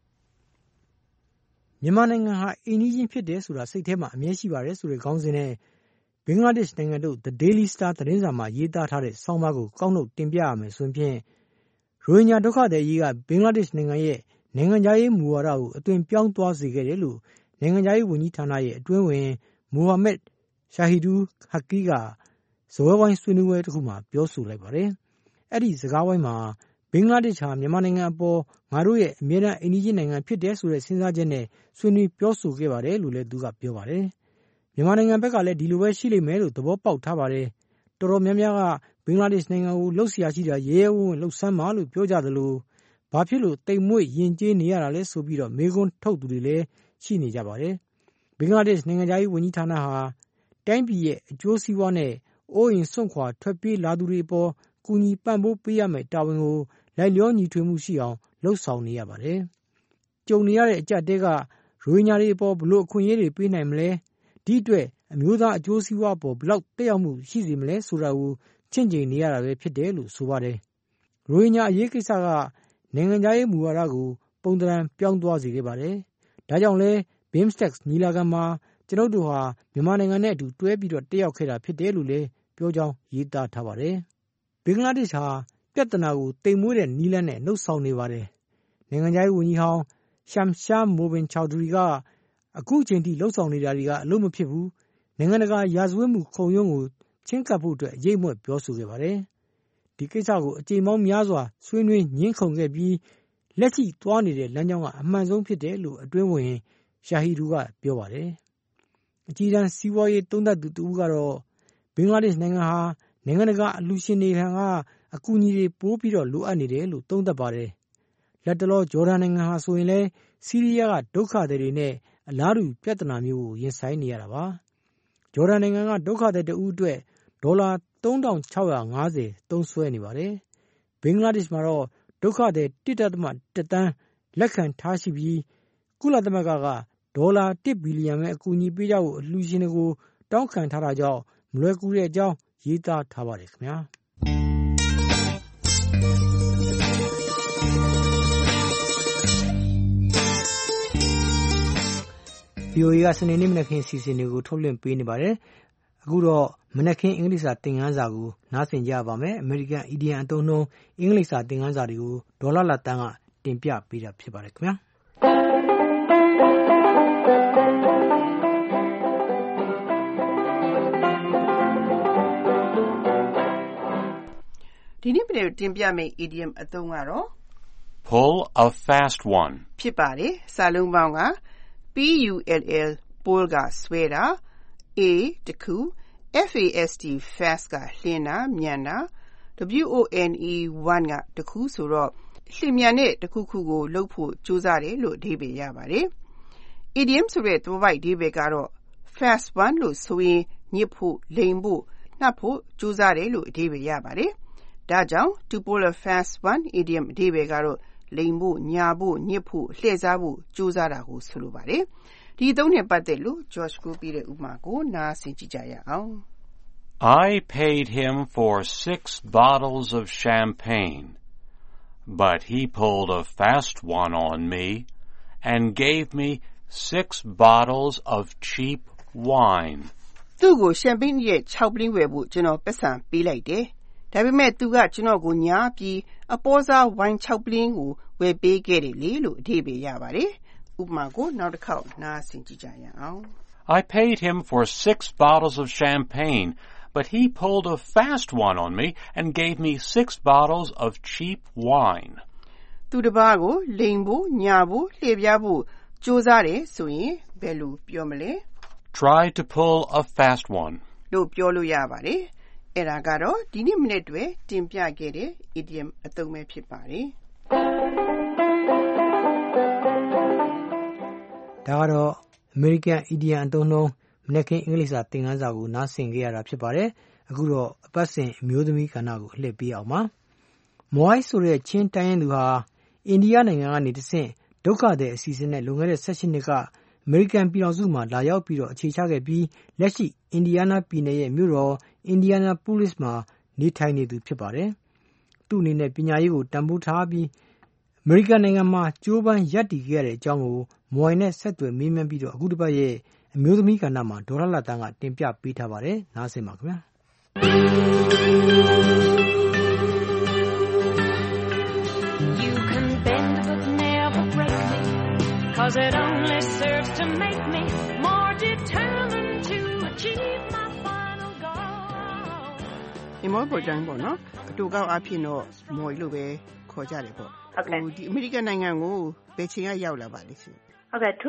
မြန်မာနိုင်ငံဟာအိမ်နီးချင်းဖြစ်တယ်ဆိုတာစိတ်ထဲမှာအမြဲရှိပါတယ်ဆိုတဲ့ခေါင်းစဉ်နဲ့ဘင်္ဂလားဒေ့ရှ်နိုင်ငံတို့ The Daily Star သတင်းစာမှာရေးသားထားတဲ့ဆောင်းပါးကိုကောက်နှုတ်တင်ပြရမယ်ဆိုရင်ရိုဟင်ဂျာဒုက္ခသည်အရေးကဘင်္ဂလားဒေ့ရှ်နိုင်ငံရဲ့နိုင်ငံခြားရေးမူဝါဒကိုအသွင်ပြောင်းသွားစေခဲ့တယ်လို့နိုင်ငံခြားရေးဝန်ကြီးဌာနရဲ့အတွင်းဝင်မိုဟာမက်ရှာဟီဒူဟကီကဇွဲဝိုင်းဆွေးနွေးပွဲတစ်ခုမှာပြောဆိုလိုက်ပါတယ်။အဲ့ဒီစကားဝိုင်းမှာဘင်္ဂလားဒေ့ရှ်ဟာမြန်မာနိုင်ငံအပေါ်ငါတို့ရဲ့အမြဲတမ်းအိမ်နီးချင်းနိုင်ငံဖြစ်တယ်ဆိုတဲ့စဉ်းစားချက်နဲ့ဆွေးနွေးပြောဆိုခဲ့ပါတယ်လို့လည်းသူကပြောပါတယ်။မြန်မာနိုင်ငံဘက်ကလည်းဒီလိုပဲရှိလိမ့်မယ်လို့သဘောပေါက်ထားပါတယ်။တော်တော်များများကဘင်္ဂလားဒေ့ရှ်နိုင်ငံကိုလှုပ်ရှားရှိတာရဲရဲဝံ့ဝံ့လှုပ်ဆန်းပါလို့ပြောကြသလိုဘာဖြစ်လို့တိမ်မွေ့ယဉ်ကျေးနေရတာလဲဆိုပြီးတော့မေးခွန်းထုတ်သူတွေလည်းရှိနေကြပါတယ်။ဘင်္ဂလားဒေ့ရှ်နိုင်ငံခြားရေးဝန်ကြီးဌာနဟာတိုင်းပြည်ရဲ့အကျိုးစီးပွားနဲ့အိုးအိမ်စွန့်ခွာထွက်ပြေးလာသူတွေအပေါ်ကူညီပံ့ပိုးပေးရမယ့်တာဝန်ကိုလိုက်လျောညီထွေမှုရှိအောင်လှုပ်ဆောင်နေရပါတယ်။ကြုံနေရတဲ့အကြက်တဲကရိုဟင်ဂျာတွေအပေါ်ဘလို့အခွင့်အရေးတွေပေးနိုင်မလဲဒီအတွက်အမျိုးသားအကျိုးစီးပွားပေါ်ဘလောက်တက်ရောက်မှုရှိစေမလဲဆိုတာကိုချင့်ချိန်နေရတာပဲဖြစ်တယ်လို့ဆိုပါတယ်။ရိုဟင်ဂျာအရေးကိစ္စကနိုင်ငံခြားရေးမူဝါဒကိုပုံသဏ္ဍာန်ပြောင်းသွားစေခဲ့ပါတယ်။ဒါကြောင့်လဲ BIMSTEC ညီလာခံမှာကျွန်ုပ်တို့ဟာမြန်မာနိုင်ငံနဲ့အတူတွဲပြီးတော့တက်ရောက်ခဲ့တာဖြစ်တယ်လို့လည်းပြောကြောင်းရေးသားထားပါတယ်။ဘင်္ဂလားဒေ့ရှ်ဟာပြဿနာကိုတိမ်မွေးတဲ့နီးလန်းနဲ့နှုတ်ဆောင်နေပါတယ်။နိုင်ငံခြားရေးဝန်ကြီးဟောင်းရှမ်ရှားမိုဘင်ချောက်ဒရီကအခုချိန်ထိလှုပ်ဆောင်နေတာတွေကအလို့မဖြစ်ဘူး။နိုင်ငံတကာရာဇဝတ်မှုခုံရုံးကိုချင်းကပ်ဖို့အတွက်အရေးမွက်ပြောဆိုခဲ့ပါတယ်။ဒီကိစ္စကိုအကြိမ်ပေါင်းများစွာဆွေးနွေးညှင်းခုန်ခဲ့ပြီးလက်ရှိသွားနေတဲ့လမ်းကြောင်းကအမှန်ဆုံးဖြစ်တယ်လို့အတွင်းဝင်ရှာဟီဒူကပြောပါတယ်။အကြီးတန်းစီးပွားရေးသုံးသပ်သူတဦးကတော့ဘင်္ဂလားဒေ့ရှ်နိုင်ငံဟာနိုင်ငံတကာအလှူရှင်တွေထံကအကူအညီတွေပိုးပြီးတော့လိုအပ်နေတယ်လို့သုံးသပ်ပါတယ်။လက်တလောဂျော်ဒန်နိုင်ငံဟာဆိုရင်လည်းဆီးရီးယားကဒုက္ခသည်တွေနဲ့အလားတူပြဿနာမျိုးကိုရင်ဆိုင်နေရတာပါ။ဂျော်ဒန်နိုင်ငံကဒုက္ခသည်တဦးအတွက်ဒေါ်လာ3650သုံးစွဲနေပါတယ်။ဘင်္ဂလားဒေ့ရှ်မှာတော့ဒုက္ခသည် 1.1 သန်းလက်ခံထားရှိပြီးကုလသမဂ္ဂကဒေါ်လာ1ဘီလီယံပဲအကူအညီပေးကြဖို့အလှူရှင်တွေကိုတောင်းခံထားတာကြောင့်မလွယ်ကူတဲ့အကြောင်းရေးသားထားပါတယ်ခင်ဗျာ။ VOA ကစနေနေ့မနက်ခင်းစီစဉ်တွေကိုထုတ်လွှင့်ပေးနေပါတယ်။အခုတော့မနက်ခင်းအင်္ဂလိပ်စာသင်ခန်းစာကိုနားဆင်ကြပါမယ်။ American Idiom အသုံးနှုန်းအင်္ဂလိပ်စာသင်ခန်းစာတွေကိုဒေါ်လာတန်းကတင်ပြပေးတာဖြစ်ပါတယ်ခင်ဗျာ။ဒီနေ့ပြန်တင်ပြမယ့် idiom အသုံးကတော့ pull a fast one ဖြစ်ပါတယ်။စာလုံးပေါင်းက P-U-L-L pull ကဆွဲတာ A တခု F-A-S-T fast ကလှင်းတာမြန်တာ W-O-N-E one ကတခုဆိုတော့လှင်မြန်တဲ့တခုခုကိုလုပ်ဖို့ကြိုးစားတယ်လို့အဓိပ္ပာယ်ရပါတယ်။ idiom ဆိုတဲ့သွယ်ဝိုက်အဓိပ္ပာယ်ကတော့ fast one လို့ဆိုရင်ညစ်ဖို့လိမ်ဖို့နှပ်ဖို့ကြိုးစားတယ်လို့အဓိပ္ပာယ်ရပါတယ်။ဒါကြောင့် to pull a fast one idiom အဓိပ္ပာယ်ကတော့လိမ်ဖို့ညာဖို့ညစ်ဖို့လှည့်စားဖို့ကြိုးစားတာကိုဆိုလိုပါတယ်။ဒီအသုံးနဲ့ပတ်သက်လို့ George ကိုပြတဲ့ဥပမာကိုနားဆင်ကြည့်ကြရအောင်။ I paid him for 6 bottles of champagne, but he pulled a fast one on me and gave me 6 bottles of cheap wine. သူ့ကိုရှမ်ပိန်းရဲ့6ပလင်းဝယ်ဖို့ကျွန်တော်ပတ်စံပေးလိုက်တယ်။ဒါပေမဲ့သူကကျွန်တော်ကိုညားပြီးအပေါ်စားဝိုင်း6ပလင်းကိုဝယ်ပေးခဲ့တယ်လေလို့အဓိပ္ပာယ်ရပါတယ်။ဥပမာကိုနောက်တစ်ခေါက်နားဆင်ကြည့်ကြရအောင်။ I paid him for 6 bottles of champagne, but he pulled a fast one on me and gave me 6 bottles of cheap wine. သူတစ်ပါးကိုလိမ်ဖို့ညာဖို့လှည့်ပြားဖို့ကြိုးစားတယ်ဆိုရင်ဘယ်လိုပြောမလဲ Try to pull a fast one. လို့ပြောလို့ရပါတယ်။အဲ့ဒါကတော့ဒီနေ့မိနစ်တွေတင်ပြခဲ့တဲ့ idiom အသုံးပဲဖြစ်ပါတယ်။ဒါကတော့ American Idiom အသုံးနှုန်းမနက်ခင်းအင်္ဂလိပ်စာသင်ခန်းစာကိုနားဆင်ကြရတာဖြစ်ပါတယ်။အခုတော့အပတ်စဉ်အမျိုးသမီးကဏ္ဍကိုအလှည့်ပေးအောင်ပါ။ Moai ဆိုတဲ့ချင်းတိုင်းရင်းသူဟာအိန္ဒိယနိုင်ငံကနေတဆင့်ဒုက္ခသည်အစီအစဉ်နဲ့လွန်ခဲ့တဲ့18နှစ်ကအမေရိကန်ပြည်ထောင်စုမှာလာရောက်ပြီးတော့အခြေချခဲ့ပြီးလက်ရှိအင်ဒီယားနားပြည်နယ်ရဲ့မြို့တော်အင်ဒီယာနာပိုလစ်မှာနေထိုင်နေသူဖြစ်ပါတယ်။သူ့အနေနဲ့ပညာရေးကိုတန်ဖိုးထားပြီးအမေရိကန်နိုင်ငံမှာကြိုးပမ်းရပ်တည်ခဲ့တဲ့အကြောင်းကိုမွိုင်နဲ့ဆက်သွယ်မေးမြန်းပြီးတော့အခုတစ်ပတ်ရဲ့အမျိုးသမီးကဏ္ဍမှာဒေါ်လာတန်းကတင်ပြပေးထားပါတယ်။နားဆင်ပါခင်ဗျာ။ You can bend but never break me cause it only serves to make me more determined to achieve my final goal ဒီမောပေါ်တိုင်းပေါ့နော်အတူကောက်အဖြစ်တော့မော်လို့ပဲခေါ်ကြတယ်ပေါ့ဒီအမေရိကန်နိုင်ငံကိုဘယ်ချိန်ကရောက်လာပါလိမ့်ရှင်ဟုတ်ကဲ့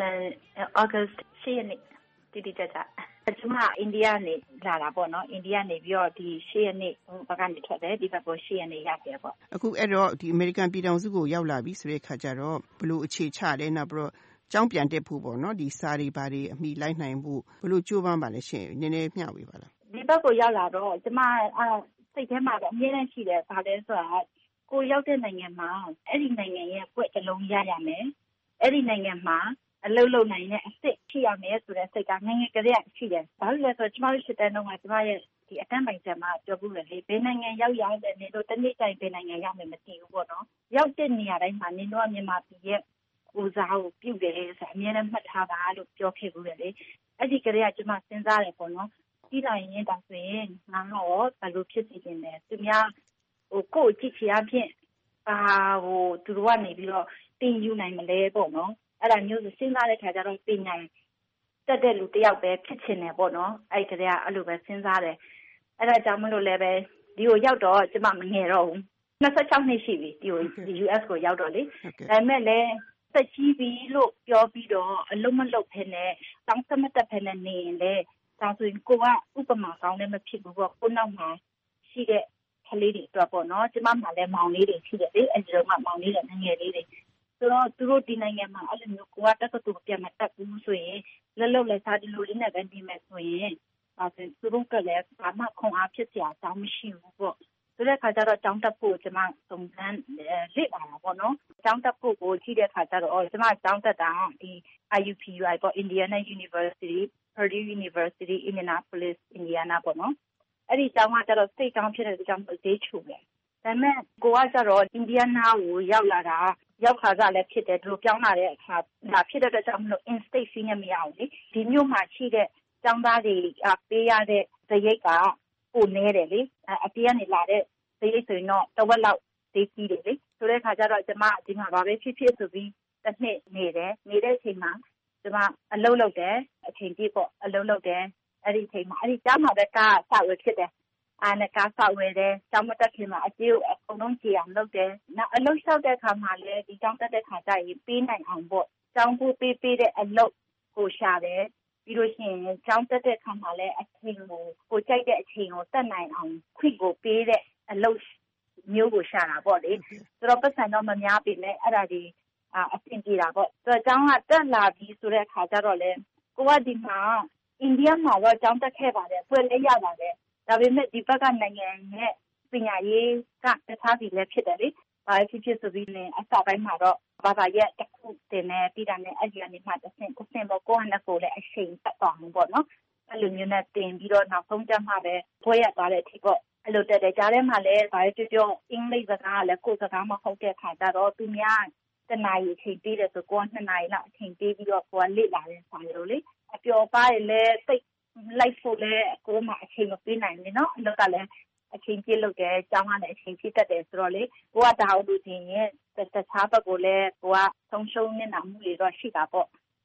2000 August 10ရက်နေ့တိကျကျကျွန်မအိန္ဒိယနေလာတာပေါ့နော်အိန္ဒိယနေပြီးတော့ဒီ10ရက်နေ့ဘက်ကနေထွက်တယ်ဒီဘက်ကို10ရက်နေ့ရောက်တယ်ပေါ့အခုအဲ့တော့ဒီအမေရိကန်ပြည်ထောင်စုကိုရောက်လာပြီဆိုတဲ့ခါကျတော့ဘလို့အခြေချတယ်နောက်ပြီးတော့ကျောင်းပြန်တက်ဖို့ပေါ့နော်ဒီစာတွေဘာတွေအမိလိုက်နိုင်ဖို့ဘလို့ကြိုးပမ်းပါလဲရှင်နည်းနည်းမျှဝေပါလားဒီဘက်ကိုရောက်လာတော့ကျွန်မစိတ်ထဲမှာတော့အမြဲတမ်းရှိတယ်ဘာလဲဆိုတာကိုရောက်တဲ့နိုင်ငံမှာအဲ့ဒီနိုင်ငံရဲ့ကွက်တစ်လုံးရရမယ်အဲ့ဒီနိုင်ငံမှာအလုပ်လုပ်နိုင်တဲ့အစ်စ်ရှိရမယ်ဆိုတဲ့စိတ်ကငယ်ငယ်ကလေးကရှိတယ်။ဘာလို့လဲဆိုတော့ကျွန်မတို့ရှစ်တန်းတော့ကကျွန်မရဲ့ဒီအတန်းပိုင်ချက်မှာပြောဘူးလေဘယ်နိုင်ငံရောက်ရတယ်နေတော့တနေ့တိုင်းဘယ်နိုင်ငံရောက်မယ်မသိဘူးပေါ့နော်။ရောက်တဲ့နေရာတိုင်းမှာနေတော့မြန်မာပြည်ရဲ့ဦးစားကိုပြုတယ်ဆိုအမြဲတမ်းမှတ်ထားပါလို့ပြောခဲ့ဘူးလေ။အဲ့ဒီကလေးကကျွန်မစဉ်းစားတယ်ပေါ့နော်။ပြီးတိုင်းရင်ဒါဆိုရင်ငါတော့ဘယ်လိုဖြစ်စီနေလဲ။သူများကိုယ့်ကြည့်ချင်အဖြစ်သူတို့ကနေပြီးတော့တင်ယူနိုင်မလဲပေါ့နော်။အဲ့ဒါမျိုးစဉ်းစားတဲ့ခါကျတော့ပညာတက်တဲ့လူတယောက်ပဲဖြစ်ချင်တယ်ပေါ့နော်အဲ့ကလေးကအဲ့လိုပဲစဉ်းစားတယ်အဲ့ဒါကြောင့်မလို့လည်းပဲဒီကိုရောက်တော့ကျမမငယ်တော့ဘူး26နှစ်ရှိပြီဒီ US ကိုရောက်တော့လေဒါပေမဲ့လည်းသက်ကြီးပြီလို့ပြောပြီးတော့အလုံးမလုံးဖ ೇನೆ တောင်းစမတက်ဖ ೇನೆ နေရင်လေဒါဆိုရင်ကိုကဥပမာကောင်းလည်းမဖြစ်ဘူးပေါ့ကိုနောက်မှာရှိတဲ့ကလေးတွေအတွက်ပေါ့နော်ကျမမှလည်းမောင်လေးတွေရှိတယ်လေအဲ့ဒီတော့မှမောင်လေးတွေငယ်လေးတွေဆိုတော့သူတို့ဒီနိုင်ငံမှာအဲ့လိုမျိုးကိုကတက်ကတူပြန်မတက်ဘူးဆိုရင်လက်လုံးလက်စားဒီလိုလေးနဲ့ပဲနေမယ်ဆိုရင်ဒါဆိုသူတို့ကလည်းဘာမှခွန်အားဖြစ်စရာအကြောင်းမရှိဘူးပေါ့ဆိုတဲ့ခါကျတော့ကျောင်းတက်ဖို့ကျွန်မစုံစမ်းလေ့လာတာပေါ့နော်ကျောင်းတက်ဖို့ကိုကြည့်တဲ့ခါကျတော့ကျွန်မကျောင်းတက်တာဒီ IUPUI ပေါ့ Indiana University Purdue University Indianapolis Indiana ပေါ့နော်အဲ့ဒီကျောင်းကကျတော့စိတ်ကောင်းဖြစ်တဲ့ကျောင်းကိုဈေးချိုတယ်ဒါပေမဲ့ကိုကကျတော့အင်ဒီယာနာကိုရောက်လာတာရောက်ခါစားလည်းဖြစ်တယ်သူတို့ပြောင်းလာတဲ့အခါဒါဖြစ်တဲ့အတွက်ကြောင့်မလို့ in-state fee နဲ့မရဘူးလေဒီမျိုးမှာရှိတဲ့ကျောင်းသားတွေပေးရတဲ့ဇရိတ်ကပိုနေတယ်လေအပြေးကနေလာတဲ့ဇရိတ်ဆိုရင်တော့တစ်ဝက်လောက်သေးကြီးတယ်လေဆိုတဲ့အခါကျတော့ကျွန်မဒီမှာဘာပဲဖြစ်ဖြစ်ဆိုပြီးတစ်နှစ်နေတဲ့အချိန်မှာကျွန်မအလုပ်လုပ်တယ်အချိန်ပြည့်ပေါ့အလုပ်လုပ်တယ်အဲ့ဒီအချိန်မှာအဲ့ဒီကျောင်းမှာပဲကားစဝယ်ဖြစ်တယ်နဲ့ကားဆောက်ဝယ်တယ်ကျောင်းမတက်ခင်မှာအကျေးကိုအကုန်လုံးကြည့်အောင်လုပ်တယ်နောက်အလုပ်လျှောက်တဲ့အခါမှာလည်းဒီကျောင်းတက်တဲ့ခါကျရင်ပေးနိုင်အောင်ပေါ့ကျောင်းဖို့ပေးတဲ့အလုပ်ကိုရှာတယ်ပြီးလို့ရှိရင်ကျောင်းတက်တဲ့အခါမှာလည်းအချိန်ကိုကြိုက်တဲ့အချိန်ကိုတက်နိုင်အောင်ခွင့်ကိုပေးတဲ့အလုပ်မျိုးကိုရှာတာပေါ့လေဆိုတော့ပတ်စံတော့မများပြီလေအဲ့ဒါဒီအဆင်ပြေတာပေါ့ဆိုတော့ကျောင်းကတက်လာပြီးဆိုတဲ့အခါကျတော့လေကိုကဒီမှာအိန္ဒိယမှာတော့ကျောင်းတက်ခဲ့ပါတယ်ဖွင့်လည်းရပါတယ်ဒါပေမဲ့ဒီဘက်ကနိုင်ငံရဲ့ပညာရေးကတခြားစီလည်းဖြစ်တယ်လေ။ဘာဖြစ်ဆိုပြီးရင်အစပိုင်းမှာတော့ဘာသာရဲ့တစ်ခုတင်နေပြီးတာနဲ့အဲ့ဒီကနေမှတစ်ဆင့်ပေါ့ကိုယ့်ဟာကိုယ်လည်းအချိန်တက်သွားမှုပေါ့နော်။အဲ့လိုမျိုးနဲ့တင်ပြီးတော့နောက်ဆုံးကျမှပဲဘွဲရသွားတဲ့အထိပေါ့အဲ့လိုတက်တယ်ကြားထဲမှာလည်းဘာဖြစ်ပြောအင်္ဂလိပ်စကားကလည်းကိုယ်စကားမဟုတ်တဲ့ခါကျတော့သူများတနားရီအချိန်ပေးတယ်ဆိုကိုက2နာရီလောက်အချိန်ပေးပြီးတော့ကိုကလေ့လာတဲ့ဆိုင်လိုလေအပျော်ပါးလည်းစိတ်လိုက်ဖို့လည်းကိုယ်မှအချိန်မပေးနိုင်ဘူးနော်အဲ့တော့လည်းအချိန်ပြည့်လုပ်တယ်ကျောင်းကလည်းအချိန်ပြည့်တက်တယ်ဆိုတော့လေကိုကဒါဟုတ်လို့ချင်းရဲ့တခြားဘက်ကိုလည်းကိုကဆုံးရှုံးနေတာမှုတွေတော့ရှိတာပေါ့ဆို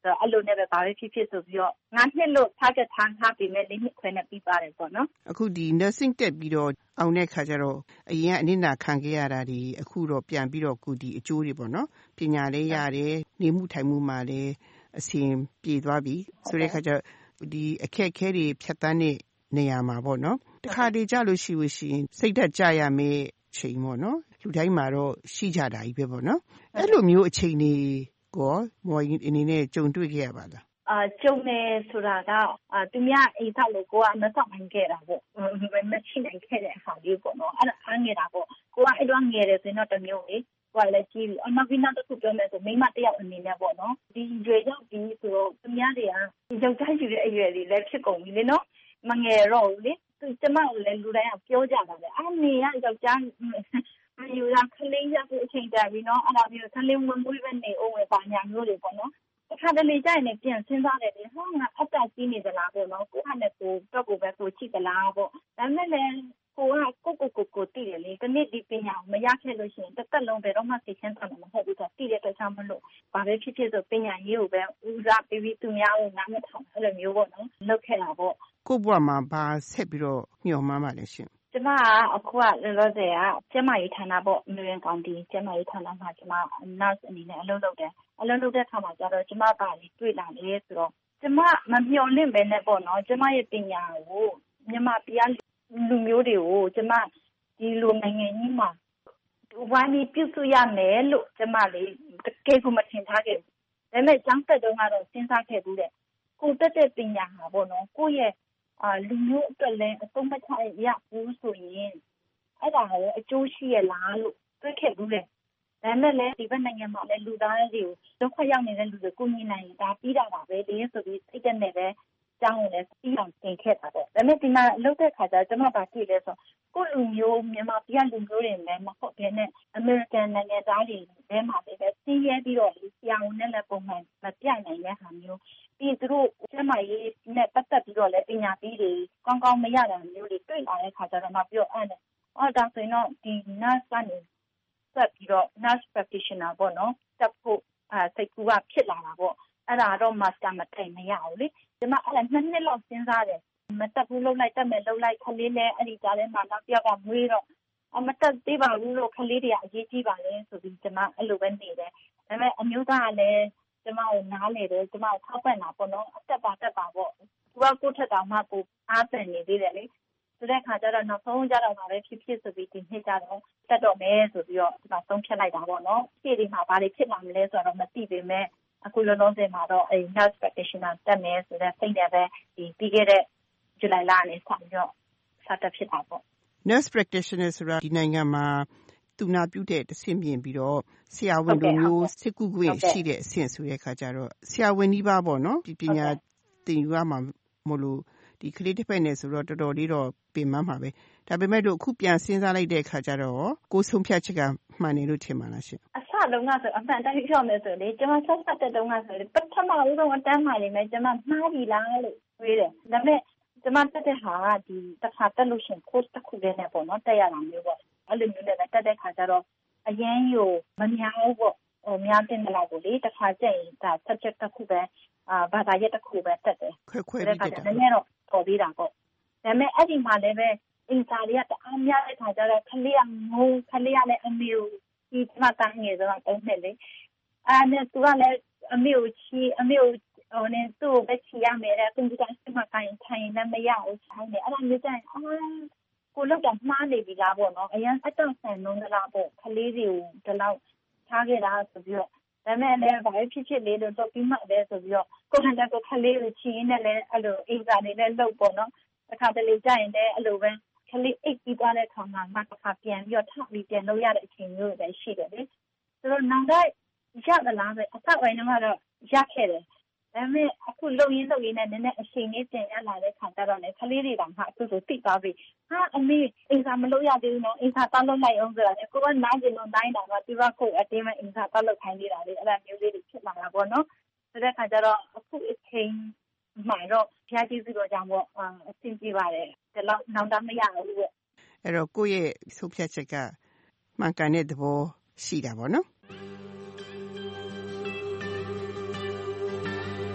အဲ့လိုနဲ့ပဲဘာပဲဖြစ်ဖြစ်ဆိုပြီးတော့9နှစ်လို့ target ထားပြီးမဲ့4နှစ်ခွဲနဲ့ပြီးပါတယ်ပေါ့နော်အခုဒီ nursing တက်ပြီးတော့အောင်တဲ့ခါကျတော့အရင်ကအနစ်နာခံခဲ့ရတာဒီအခုတော့ပြန်ပြီးတော့အခုဒီအကျိုးတွေပေါ့နော်ပညာလေးရတယ်နေမှုထိုင်မှုမှာလည်းအဆင်ပြေသွားပြီဆိုတဲ့ခါကျဒီအခက်ခဲတွေဖြတ်တန်းတဲ့နေရာမှာပေါ့နော်တခါတည်းကြလို့ရှိရင်စိတ်ဓာတ်ကြရမယ်ချိန်ပေါ့နော်လူတိုင်းမှာတော့ရှိကြတာကြီးပဲပေါ့နော်အဲ့လိုမျိုးအချိန်တွေကိုမော်ရင်အနေနဲ့ကြုံတွေ့ခဲ့ရပါလားကြုံနေဆိုတာကသူများအိမ်ထောက်လို့ကိုကမဆောက်နိုင်ခဲ့တာပေါ့မရှိနိုင်ခဲ့တဲ့ဟာလေးပေါ့နော်အဲ့ဒါအားငယ်တာပေါ့ကိုကအဲ့လိုငယ်တယ်ဆိုရင်တော့တမျိုးလေကိုကလည်းကြီးပြီးနောက်ပြီးနောက်တစ်ခုပြောမယ်ဆိုမိမတယောက်အနေနဲ့ပေါ့နော်ဒီရွယ်ရောက်ပြီးဆိုတော့သူများတွေကယောက်ျားယူတဲ့အရွယ်တွေလည်းဖြစ်ကုန်ပြီလေနော်မငယ်တော့ဘူးလေကျမကလည်းလူတိုင်းကပြောကြတာလေအနေကယောက်ျားမယူတာခလေးရဖို့အချိန်တန်ပြီနော်အဲ့ဒါမျိုးခလေးဝင်မွေးပဲနေအောင်ပဲပါညာမျိုးတွေပေါ့နော်အခါတလေကြရင်လည်းပြန်စဉ်းစားတယ်လေဟောငါအတက်ကြီးနေသလားပေါ့နော်ကိုကလည်းကိုတော့ကိုပဲကိုချိသလားပေါ့ဒါပေမဲ့လည်းကိုကကိုတည်တယ်လေဒီနေ့ဒီပညာမရခဲ့လို့ရှိရင်တစ်သက်လုံးဘယ်တော့မှသိချင်တာမဟုတ်ဘူးဆိုတည်တဲ့အတွက်ကြောင့်မလို့ဘာပဲဖြစ်ဖြစ်ဆိုပညာရေးကိုပဲဦးစားပေးပြီးသူများကိုနားမထောင်အဲ့လိုမျိုးပေါ့နော်လုပ်ခဲ့တာပေါ့ကိုဘွားမှာဘာဆက်ပြီးတော့ညှော်မှန်းပါလဲရှင်ကျမကအခုကလောလောဆယ်ကကျမရေးဌာနပေါ့မြို့ကောင်တီကျမရေးဌာနမှာကျမ nurse အနေနဲ့အလုပ်လုပ်တယ်အလုပ်လုပ်တဲ့အခါမှာကျတော့ကျမပါလေတွေ့လာတယ်ဆိုတော့ကျမမမျှော်လင့်ပဲနဲ့ပေါ့နော်ကျမရဲ့ပညာကိုမြန်မာပြည်လူမျိုးတွေကိုကျမဒီလိုနိုင်ငံကြီးမှာဝိုင်းပြီးပြုစုရမယ်လို့ကျမလေးတကယ်ကိုမထင်ထားခဲ့ဘူးဒါပေမဲ့ကျောင်းတက်တုန်းကတော့စဉ်းစားခဲ့ဘူးတဲ့ကိုတက်တဲ့ပညာဟာပေါ့နော်ကိုရဲ့လူမျိုးအတွက်လည်းအသုံးမချရဘူးဆိုရင်အဲ့ဒါကိုအကျိုးရှိရလားလို့တွေးခဲ့ဘူးလေဒါပေမဲ့လည်းဒီဘက်နိုင်ငံမှာလည်းလူသားတွေကိုဒုက္ခရောက်နေတဲ့လူတွေကိုညီနိုင်ရင်ဒါပြီးတာပါပဲဒီဆိုပြီးစိတ်တက်နေပဲကျောင်းကိုလည်းပြီးအောင်သင်ခဲ့တာပေါ့ဒါပေမဲ့ဒီမှာလုပ်တဲ့ခါကျကျွန်မပါကြည့်လဲဆိုကိုလူမျိုးမြန်မာပြည်လူမျိုးတွေလည်းမဟုတ်ဘဲနဲ့အမေရိကန်နိုင်ငံသားတွေလည်းမှာပဲစီးရဲပြီးတော့ဆရာဝန်နဲ့လည်းပုံမှန်မပြနိုင်တဲ့ဟာမျိုးပြီးသူတို့ကျမရေးနဲ့ပတ်သက်ပြီးတော့လည်းပညာပေးတွေကောင်းကောင်းမရတာမျိုးတွေတွေ့လာတဲ့ခါကျတော့မှပြောအဲ့နဲ့ဒါဆိုရင်တော့ဒီ nurse ကနေဆက်ပြီးတော့ nurse practitioner ပေါ့နော်တက်ဖို့စိတ်ကူကဖြစ်လာတာပေါ့အဲ့ဒါတော့ master မတိုင်မရဘူးလေကျမအဲ့ဒါ2နှစ်လောက်စဉ်းစားတယ်မတက်ဘူးလှုပ်လိုက်တက်မယ်လှုပ်လိုက်ခလေးနဲ့အဲ့ဒီကြားထဲမှာနောက်တစ်ယောက်ကမွေးတော့မတက်သေးပါဘူးလို့ခလေးတွေကအရေးကြီးပါလေဆိုပြီးကျမအဲ့လိုပဲနေတယ်ဒါပေမဲ့အမျိုးသားကလည်းကျမကိုနားလေတယ်ကျမကိုထောက်ပံ့တာပေါ့နော်အတက်ပါပေါ့သူကကိုထက်တောင်မှကိုအားပန်နေသေးတယ်လေဆိုတဲ့ခါကျတော့နောက်ဆုံးကျတော့ဗာပဲဖြစ်ဆိုပြီးဒီနေ့ကျတော့တက်တော့မယ်ဆိုပြီးတော့ဒီမှာဆုံးဖြတ်လိုက်တာပေါ့နော်ဖြည့်ဒီမှာဗာတွေဖြစ်လာမလဲဆိုတော့မသိပေမဲ့အခုလုံးလုံးစင်မှာတော့အဲ nurse practitioner တက်မယ်ဆိုတဲ့စိတ်နဲ့ပဲဒီပြီးခဲ့တဲ့ဇူလိုင်လနဲ့ဆက်ပြီးတော့စတက်ဖြစ်တာပေါ့ nurse practitioner ဆိုတာဒီနိုင်ငံမှာသူနာပြုတဲ့တဆင့်ပြင်ပြီးတော့ဆရာဝန်တို့မျိုးစစ်ကူခွင့်ရှိတဲ့အဆင့်ဆိုတဲ့အခါကျတော့ဆရာဝန်ကြီးပါပေါ့နော်ဒီပညာသင်ယူရမှာမလို့ဒီကလေးတစ်ဖက်နဲ့ဆိုတော့တော်တော်လေးတော့ပြင်မှန်းပါပဲဒါပေမဲ့လို့အခုပြန်စဉ်းစားလိုက်တဲ့အခါကျတော့ကိုဆုံးဖြတ်ချက်ကမှန်တယ်လို့ထင်ပါလားရှင်အစလုံးကဆိုအမှန်တိုင်းပြောမယ်ဆိုလေကျွန်မဆက်တဲ့တုန်းကဆိုလေပထမဦးဆုံးအတန်းမှနေမယ်ကျွန်မမှားပြီလားလို့တွေးတယ်ဒါပေမဲ့ကျွန်မတက်တဲ့ဟာကဒီတစ်ခါတက်လို့ရှင် course တစ်ခုလေးနဲ့ပေါ့နော်တက်ရတာမျိုးပေါ့အဲ့လိုမျိုးနဲ့တက်တဲ့ခါကျတော့အရင်ကိုမများဘူးပေါ့များတင်တယ်လို့လေတစ်ခါကျရင်ဒါ subject တစ်ခုပဲဘာသာရပ်တစ်ခုပဲတက်တယ်ခွဲပြီးတက်တယ်နည်းနည်းတော့ပေါ်သေးတာပေါ့ဒါပေမဲ့အဲ့ဒီမှာလည်းပဲအင်စာတွေကတအားများတဲ့ခါကျတော့ခလေးကငုံခလေးကလည်းအမေကိုဒီမှာတန်းငယ်ဆိုတော့တုံးနဲ့လေအဲ့နဲ့သူကလည်းအမေကိုချီအမေကိုနဲ့သူ့ကိုပဲချီရမယ်တဲ့ကွန်ပျူတာစမှာထိုင်လည်းမရဘူးဆိုင်နေအဲ့ဒါမျိုးကျရင်ကိုလောက်တော့မှားနေပြီလားပေါ့နော်အရင်အတော့ဆန်လုံးသလားပေါ့ခလေးတွေကိုဒီလောက်ထားခဲ့တာဆိုပြီးတော့ဒါမဲ့လည်းဘာဖြစ်လေးလို့တော့ပြီးမှလည်းဆိုပြီးတော့ကိုယ်တိုင်တော့ခလေးကိုချီနေလည်းအဲ့လိုအိမ်စာနေလည်းလုပ်ပေါ့နော်တစ်ခါတလေကြာရင်လည်းအဲ့လိုပဲခလေးအိတ်ပြီးသွားတဲ့ခါမှာမှတစ်ခါပြန်ပြီးတော့ထပ်ပြီးပြန်လုပ်ရတဲ့အချိန်မျိုးတွေရှိတယ်လေဆိုတော့နောက်တော့ရသလားပဲအဆက်ပိုင်းတော့ရခဲ့တယ်ဒါပေမဲ့အခုလုံရင်းနဲ့နည်းနည်းအချိန်လေးပြန်ရလာတဲ့ခါကျတော့လေခလေးတွေတောင်မှအခုဆိုသိသွားပြီဟာအမေအိမ်စာမလုပ်ရသေးဘူးနော်အိမ်စာတောက်လုပ်လိုက်အောင်ဆိုတာလေကိုကနားကျင်လို့တိုင်းတာတော့ဒီဘက်ကိုအတင်းမအိမ်စာတောက်လုပ်ခိုင်းနေတာလေအဲ့ဒါမျိုးလေးတွေဖြစ်လာတာပေါ့နော်ဆိုတဲ့ခါကျတော့အခုအချိန်မှတော့ဖျားကြည့်ပြီးတော့ကြောင့်ပေါ့အဆင်ပြေပါတယ်ဒီလောက်နောက်တော့မရဘူးပေါ့အဲ့တော့ကိုယ့်ရဲ့ဆုံးဖြတ်ချက်ကမှန်ကန်တဲ့သဘောရှိတာပေါ့နော်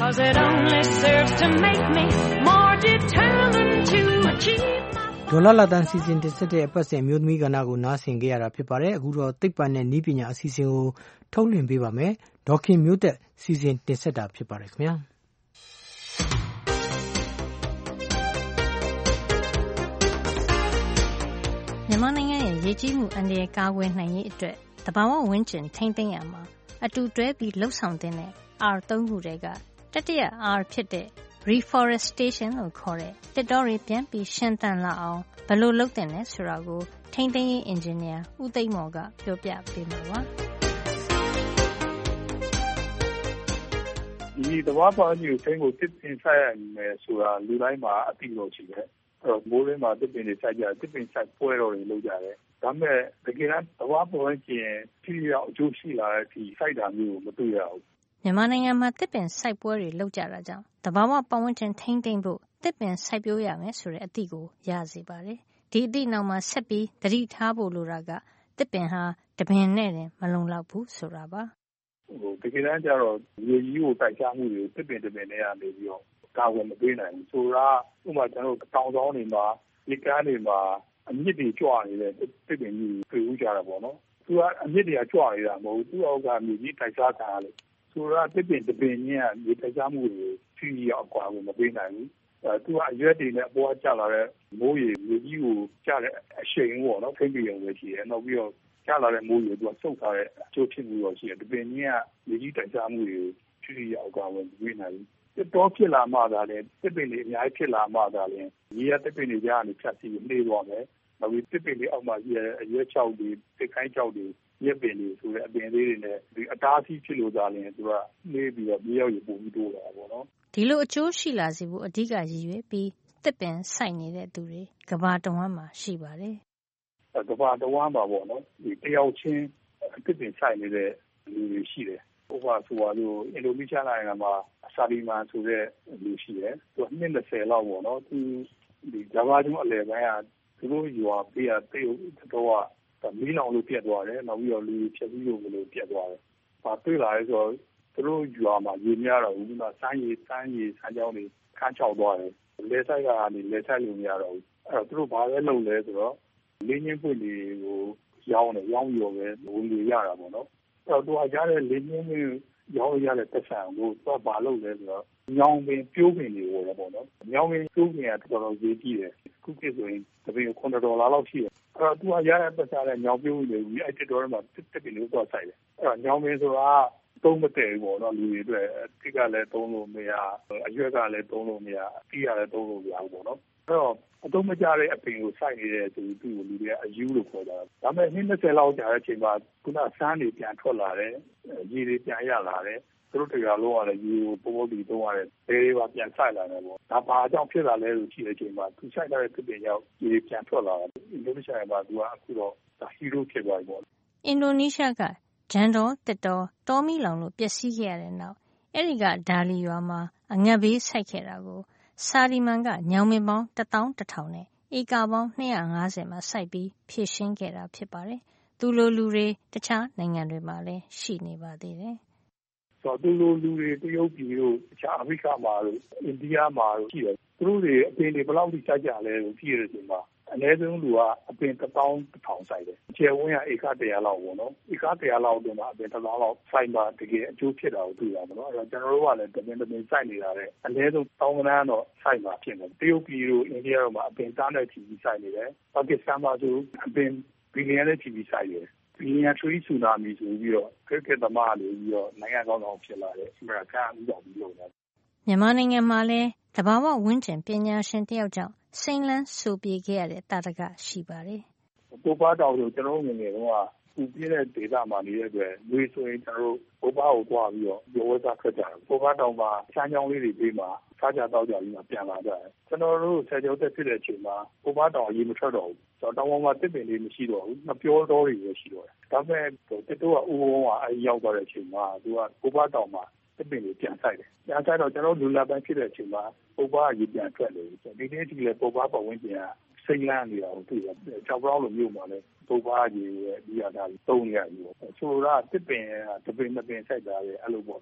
'cause it only serves to make me more determined to achieve my ဒေါ်လာလာတန်စီစဉ်တင်ဆက်တဲ့အပတ်စဉ်အမျိုးသမီးကဏ္ဍကိုနားဆင်ကြရတာဖြစ်ပါတယ်အခုတော့သိပ္ပံနဲ့နည်းပညာအစီအစဉ်ကိုထုတ်လွှင့်ပေးပါမယ်ဒေါခင်မျိုးသက်စီစဉ်တင်ဆက်တာဖြစ်ပါတယ်ခင်ဗျာမြန်မာနိုင်ငံရဲ့ရေကြီးမှုအန္တရာယ်ကာကွယ်နိုင်ရေးအတွက်သဘာဝဝန်းကျင်ထိန်းသိမ်းရမှာအတူတွဲပြီးလှုပ်ဆောင်တဲ့ R3 ခုတည်းကတတိယ R ဖြစ်တဲ့ reforestation လို့ခေါ်တဲ့သစ်တောတွေပြန်ပြီးရှင်သန်လာအောင်ဘယ်လိုလုပ်သင့်လဲဆိုတာကိုထိန်းသိမ်းရေးအင်ဂျင်နီယာဦးသိန်းမော်ကပြောပြပေးမှာပါဒီသဘာဝပတ်ဝန်းကျင်ကိုထိန်းဖို့တစ်ပင်စိုက်ရမယ်ဆိုတာလူတိုင်းမှာအသိလို့ရှိတယ်အဲ့တော့မိုးရင်းမှာတစ်ပင်တွေစိုက်ကြတစ်ပင်စိုက်ပွဲတော်တွေလုပ်ကြတယ်ဒါပေမဲ့တကယ်တမ်းသဘာဝပတ်ဝန်းကျင်ထိရောက်အကျိုးရှိလာတဲ့အထိစိုက်တာမျိုးကိုမတွေ့ရဘူးမြန်မာနိုင်ငံမှာသစ်ပင်စိုက်ပွဲတွေလုပ်ကြတာကြောင့်သဘာဝပတ်ဝန်းကျင်ထိန်းသိမ်းဖို့သစ်ပင်စိုက်ပျိုးရမယ်ဆိုတဲ့အသည့်ကိုရစေပါတယ်ဒီအသည့်နောက်မှာဆက်ပြီးသတိထားဖို့လိုတာကသစ်ပင်ဟာတပင်နဲ့တင်မလုံလောက်ဘူးဆိုတာပါတကယ်တမ်းကျတော့ရေကြီးကိုတိုက်ချမှုတွေသစ်ပင်တပင်တွေကနေပြီးတော့ကာဝယ်မပေးနိုင်ဘူးဆိုတာဥပမာကျွန်တော်တောင်ဆောင်တွေမှာရေကမ်းတွေမှာအမြစ်တွေကြွနေတဲ့သစ်ပင်ကြီးတွေတွေ့ဦးကြတာပေါ့နော်သူကအမြစ်တွေကကြွနေတာမဟုတ်ဘူးသူ့အောက်ကမြေကြီးတိုက်စားခံရလို့ဆိုတာသစ်ပင်တပင်ကြီးကရေတိုက်စားမှုတွေထိရောက်ကွာကိုမပေးနိုင်ဘူးသူကအရွက်တွေနဲ့အပေါ်ကျလာတဲ့မိုးရေမြေကြီးကိုကျတဲ့အရှိန်ပေါ့နော်ဖိပြီးရုံပဲရှိတယ်နောက်ပြီးတော့ကျလာတဲ့မိုးရေသူကစုပ်ထားတဲ့အကျိုးဖြစ်မှုတော့ရှိတယ်တပင်ကြီးကမြေကြီးတိုက်စားမှုတွေထိရောက်ကွာကိုမပေးနိုင်ဘူးတော့ဖြစ်လာမှသာလေသစ်ပင်တွေအများကြီးဖြစ်လာမှသာလေရေရသစ်ပင်တွေကြားကနေဖြတ်စီနှေးသွားမယ်နောက်ပြီးသစ်ပင်တွေအောက်မှာရှိတဲ့အရွက်ချောက်တွေသစ်ခိုင်းချောက်တွေရက်ပင်တွေဆိုတဲ့အပင်လေးတွေနဲ့ဒီအတားအဆီးဖြစ်လို့သာလျှင်သူကနှေးပြီးတော့မြေရောက်ရပုံပြီးတိုးလာတာပေါ့နော်ဒီလိုအကျိုးရှိလာစေဖို့အဓိကရည်ရွယ်ပြီးသစ်ပင်စိုက်နေတဲ့သူတွေကမ္ဘာတဝန်းမှာရှိပါတယ်ကမ္ဘာတဝန်းမှာပေါ့နော်ဒီတယောက်ချင်းသစ်ပင်စိုက်နေတဲ့လူတွေရှိတယ်ဥပမာဆိုပါလို့အင်ဒိုနီးရှားနိုင်ငံမှာဆာဒီမန်ဆိုတဲ့လူရှိတယ်သူကနှစ်20လောက်ပေါ့နော်သူဒီဂျာဗာကျွန်းအလယ်ပိုင်းကသူတို့ရွာပေးရတိတ်တော့မီးလောင်လို့ပြတ်သွားတယ်နောက်ပြီးတော့လူဖြတ်ပြီးလို့မလို့ပြတ်သွားတယ်။ဘာတွေ့လာလဲဆိုတော့သူတို့ရွာမှာရေများတော့ဘူး။စမ်းကြောင်းတွေခန်းချောက်သွားတယ်။လဲဆိုင်ကနေလဲဆိုင်လို့မရတော့ဘူး။အဲ့တော့သူတို့ဘာလဲလုပ်လဲဆိုတော့လေးညင်းပွင့်တွေကိုရောင်းပြီးတော့ပဲဝင်လို့ရတာပေါ့နော်။အဲ့တော့သူကရတဲ့လေးညင်းပွင့်ရောင်းရတဲ့ပတ်စံကိုသူကဘာလုပ်လဲဆိုတော့ညောင်ပင်ပြိုးပင်တွေဝင်တယ်ပေါ့နော်။ညောင်ပင်ပြိုးပင်ကတော်တော်ဈေးကြီးတယ်။ခုခေတ်ဆိုရင်တပင်$9လောက်ရှိတယ်။အဲ့တော့သူကရတဲ့ပတ်စံနဲ့ညောင်ပြိုးပင်တွေအဲ့တစ်တော်ထဲမှာတစ်ပင်တွေတော့ဆိုင်တယ်။အဲ့တော့ညောင်ပင်ဆိုတာသုံးမတည့်ဘူးပေါ့နော်လူတွေအတွက်တိကလည်းသုံးလို့မရအရွက်ကလည်းသုံးလို့မရအတီးကလည်းသုံးလို့မရဘူးပေါ့နော်အဲ့တော့အသုံးမကျတဲ့အပင်ကိုစိုက်နေတဲ့သူ့ကိုလူတွေကအယူလို့ခေါ်တာဒါပေမဲ့နှစ်20လောက်ကြာတဲ့အချိန်မှာခုနဆန်းတွေပြန်ထွက်လာတယ်ရေတွေပြန်ရလာတယ်သူတို့တရားလုံးရတယ်ရေကိုပိုးပြီးသုံးရတယ်ဘယ်တွေပါပြန်စိုက်လာတယ်ပေါ့ဒါဘာကြောင့်ဖြစ်လာလဲလို့ရှိတဲ့အချိန်မှာသူစိုက်တဲ့သစ်ပင်ကြောင့်ရေတွေပြန်ထွက်လာတယ်အင်ဒိုနီးရှားမှာသူကအခုတော့ဟီးရိုးဖြစ်သွားပြီပေါ့အင်ဒိုနီးရှားကဂျန်တော်တစ်တော်တောမီလောင်လို့ပျက်စီးခဲ့ရတဲ့နောက်အဲ့ဒီကဒါလီရွာမှာအငတ်ဘေးဆိုက်ခဲ့တာကိုစာဒီမန်ကညောင်ပင်ပေါင်း11000နဲ့ဧကပေါင်း250မှာစိုက်ပြီးဖြည့်ရှင်းခဲ့တာဖြစ်ပါတယ်။သူလိုလူတွေတခြားနိုင်ငံတွေမှာလည်းရှိနေပါသေးတယ်။ဆိုတော့သူလိုလူတွေတရုတ်ပြည်တို့တခြားအာဖရိကမှာတို့အိန္ဒိယမှာတို့ရှိတယ်။သူတို့တွေအပင်တွေဘယ်လောက်ထိစိုက်ကြလဲလို့ကြည့်ရတဲ့အချိန်မှာအနည်းဆုံးလူကအပင်11000စိုက်တယ်။ကျယ်ဝန်းကဧက100လောက်ပေါ့နော်။ဧက100လောက်အတွင်းမှာအပင်1000လောက်စိုက်မှတကယ်အကျိုးဖြစ်တာကိုတွေ့ရမှာနော်။အဲ့တော့ကျွန်တော်တို့ကလည်းတပင်စိုက်နေတာတဲ့အနည်းဆုံး1000ခန်းတော့စိုက်မှာဖြစ်တယ်။တရုတ်ပြည်တို့အိန္ဒိယတို့မှာအပင်သားနဲ့ချီပြီးစိုက်နေတယ်။ပါကစ္စတန်မှာဆိုအပင်ဘီလီယံနဲ့ချီပြီးစိုက်တယ်။ဘီလီယံထရီဆူနာမီဆိုပြီးတော့ခရစ်ကက်သမားတွေပြီးတော့နိုင်ငံကောင်းဆောင်ဖြစ်လာတယ်။အမေရိကန်အမှုဆောင်ပြီးလုပ်တယ်။မြန်မာနိုင်ငံမှာလည်းသဘာဝဝန်းကျင်ပညာရှင်တယောက်ကြောင့်စိန်လန်းဆိုပြေခဲ့ရတဲ့တာတကရှိပါတယ်။ပိုးပါတောင်ဆိုကျွန်တော်ငယ်ငယ်တုန်းကပူပြင်းတဲ့ဒေသမှာနေတဲ့အတွက်လူဆိုရင်ကျွန်တော်ပိုးပါကိုသွားပြီးတော့ရောဝဲစားထွက်ကြတယ်။ပိုးပါတောင်မှာချမ်းချောင်းလေးတွေပြီးမှစားကြတော့ကြပြီးမှပြန်လာကြတယ်။ကျွန်တော်တို့ဆယ်ကျော်သက်ဖြစ်တဲ့အချိန်မှာပိုးပါတောင်အရေးမထွက်တော့ဘူး။ဆိုတော့တောင်ပေါ်မှာတစ်ပင်လေးမရှိတော့ဘူး။မပြောတော့တွေပဲရှိတော့တယ်။ဒါပေမဲ့တစ်တော့ကဥပုံကအဲဒီရောက်သွားတဲ့အချိန်မှာသူကပိုးပါတောင်မှာတစ်ပင်လေးပြန်ဆိုင်တယ်။ပြန်ဆိုင်တော့ကျွန်တော်လူလာပိုင်းဖြစ်တဲ့အချိန်မှာပိုးပါအရေးပြန်ထွက်လေ။ဒီနေ့ဒီလေပိုးပါပတ်ဝန်းကျင်ကစိတ်လန်းနေတာကိုတွေ့တယ်။ကြောက်ကြောက်လိုမျိုးမှလည်းပိုးပါကြီးရဲ့ဒီရတာသုံးရပြီပေါ့။ဆိုတော့တစ်ပင်တပင်နှစ်ပင်စိုက်တာလေအဲ့လိုပေါ့နော်။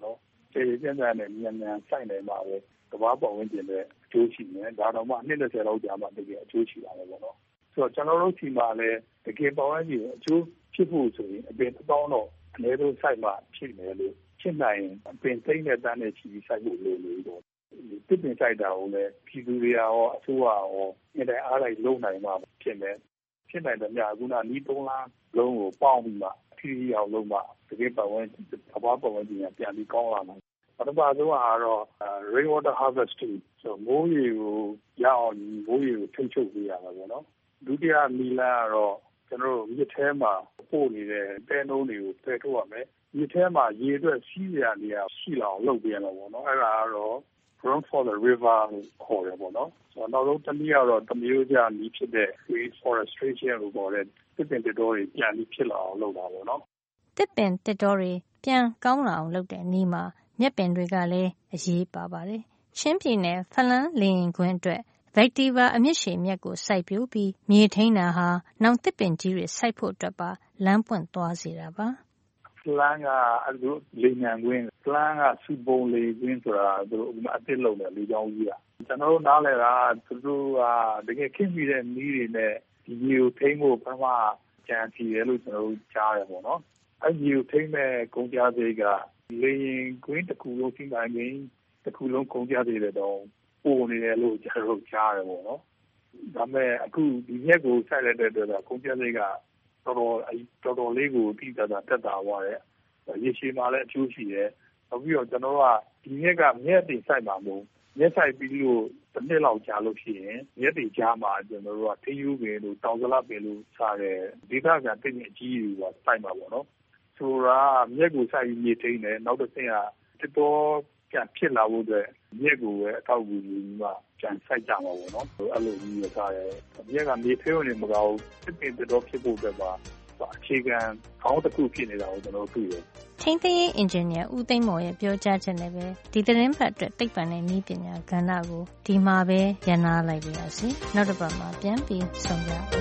ကျေကျန်းကျန်းနဲ့မြန်မြန်စိုက်နိုင်မှာပဲကမ္ဘာပတ်ဝန်းကျင်နဲ့အကျိုးရှိမယ်ဒါတော့မှ20လောက်ကြာမှတကယ်အကျိုးရှိတာပဲပေါ့နော်ဆိုတော့ကျွန်တော်တို့ဒီမှာလည်းတကယ်ပတ်ဝန်းကျင်အကျိုးဖြစ်ဖို့ဆိုရင်အပင်1000တော့အနည်းဆုံးစိုက်မှဖြစ်မယ်လို့ဖြစ်နိုင်ရင်အပင်သိန်းနဲ့တန်းနဲ့ချီပြီးစိုက်ဖို့လိုလို့ပေါ့တစ်ပင်စိုက်တာကိုလည်းပြည်သူတွေရောအစိုးရရောအတိုင်းအားလိုက်လုပ်နိုင်မှဖြစ်မယ်ဖြစ်နိုင်တယ်များခုနနီး3လလုံးကိုပေါင်းပြီးမှထီးအောင်လုပ်မှတကယ်ပတ်ဝန်းကျင်ကမ္ဘာပတ်ဝန်းကျင်ကပြန်ပြီးကောင်းလာမှာပထမဆုံးကတော့ rain water harvesting ဆိုမိုးရေကိုရအောင်မိုးရေကိုထိန်းချုပ်ပေးရမှာပေါ့နော်ဒုတိယနည်းလမ်းကတော့ကျွန်တော်တို့မြစ်ထဲမှာပို့နေတဲ့တဲနှုံးတွေကိုဖယ်ထုတ်ရမယ်မြစ်ထဲမှာရေအတွက်စီးရနေရရှိလာအောင်လုပ်ပေးရမှာပေါ့နော်အဲ့ဒါကတော့ run for the river လို့ခေါ်တယ်ပေါ့နော်ဆိုတော့နောက်ဆုံးတစ်နည်းကတော့တမျိုးကြနည်းဖြစ်တဲ့ reforestation လို့ခေါ်တဲ့တစ်ပင်တစ်တော်တွေပြန်ပြီးဖြစ်လာအောင်လုပ်တာပေါ့နော်တစ်ပင်တစ်တော်တွေပြန်ကောင်းလာအောင်လုပ်တဲ့နည်းမှာမြက်ပင်တွေကလည်းအရေးပါပါတယ်ချင်းပြည်နယ်ဖလန်းလင်းကွင်းအတွက်Vectiva အမြင့်ရှည်မြက်ကိုစိုက်ပျိုးပြီးမြေထိန်းတာဟာနောင်သစ်ပင်ကြီးတွေစိုက်ဖို့အတွက်ပါလမ်းပွင့်သွားစေတာပါဖလန်းကအဲ့လိုလေနံကွင်းဖလန်းကစူပုံလေကွင်းဆိုတာသူတို့အသစ်လုပ်တယ်လေကြောင်းကြီးကကျွန်တော်တို့နားလည်တာသူတို့ကတကယ်ခင်မိတဲ့နည်းတွေနဲ့ဒီမြေကိုထိန်းဖို့ပထမကြံစီတယ်လို့ကျွန်တော်တို့ကြားတယ်ပေါ့နော်အဲ့ဒီကိုထိန်းမဲ့ကုန်ကြစိတ်ကလေရင်ကွင်းတစ်ခုလုံးစီမံကိန်းတစ်ခုလုံးကုန်ကြစိတ်တဲ့တော့ပို့နေတယ်လို့ကျွန်တော်တို့ကြားတယ်ပေါ့နော်ဒါပေမဲ့အခုဒီရက်ကိုစိုက်လိုက်တဲ့အတွက်ကုန်ကြစိတ်ကတော်တော်လေးကိုတိကျတာတက်တာသွားတယ်ရေရှည်မှာလည်းအကျိုးရှိတယ်နောက်ပြီးတော့ကျွန်တော်ကဒီရက်ကမြက်တင်စိုက်မှာမဟုတ်မြက်စိုက်ပြီးလို့တစ်နှစ်လောက်ကြာလို့ဖြစ်ရင်မြက်တွေကြားမှာကျွန်တော်တို့ကထင်းယူပင်လို့တောင်စလပင်လို့စားတယ်ဒေသခံတိတ်အကြီးကြီးကစိုက်မှာပေါ့နော်ဆိုတာမြက်ကိုစိုက်ပြီးမြေထိန်းတယ်နောက်တစ်ဆင့်ကတစ်တော်ပြန်ဖြစ်လာဖို့အတွက်မြက်ကိုပဲအထောက်အကူယူပြီးမှပြန်စိုက်ကြမှာပေါ့နော်အဲ့လိုကြီးရစားတယ်မြက်ကမြေထိန်းနေမကောင်းတစ်ပင်တစ်တော်ဖြစ်ဖို့အတွက်ပါအခြေခံခေါင်းတစ်ခုဖြစ်နေတာကိုကျွန်တော်တွေ့တယ်ထိန်းသိမ်းရေးအင်ဂျင်နီယာဦးသိန်းမော်ရဲ့ပြောကြားချက်နဲ့ပဲဒီသတင်းပတ်အတွက်သိပ္ပံနဲ့နည်းပညာကဏ္ဍကိုဒီမှာပဲရနာလိုက်ပါရစေနောက်တစ်ပတ်မှာပြန်ပြီးဆုံကြအောင်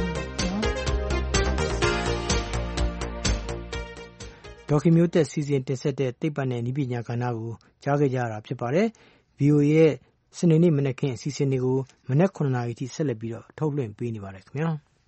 ဒေါက်ခင်မျိုးသက်စီစဉ်တင်ဆက်တဲ့သိပ္ပံနဲ့နည်းပညာကဏ္ဍကိုကြားခဲ့ကြရတာဖြစ်ပါတယ် VOA ရဲ့စနေနေ့မနက်ခင်းအစီအစဉ်တွေကိုမနက် 9 နာရီထိဆက်လက်ပြီးတော့ထုတ်လွှင့်ပေးနေပါတယ်ခင်ဗျာ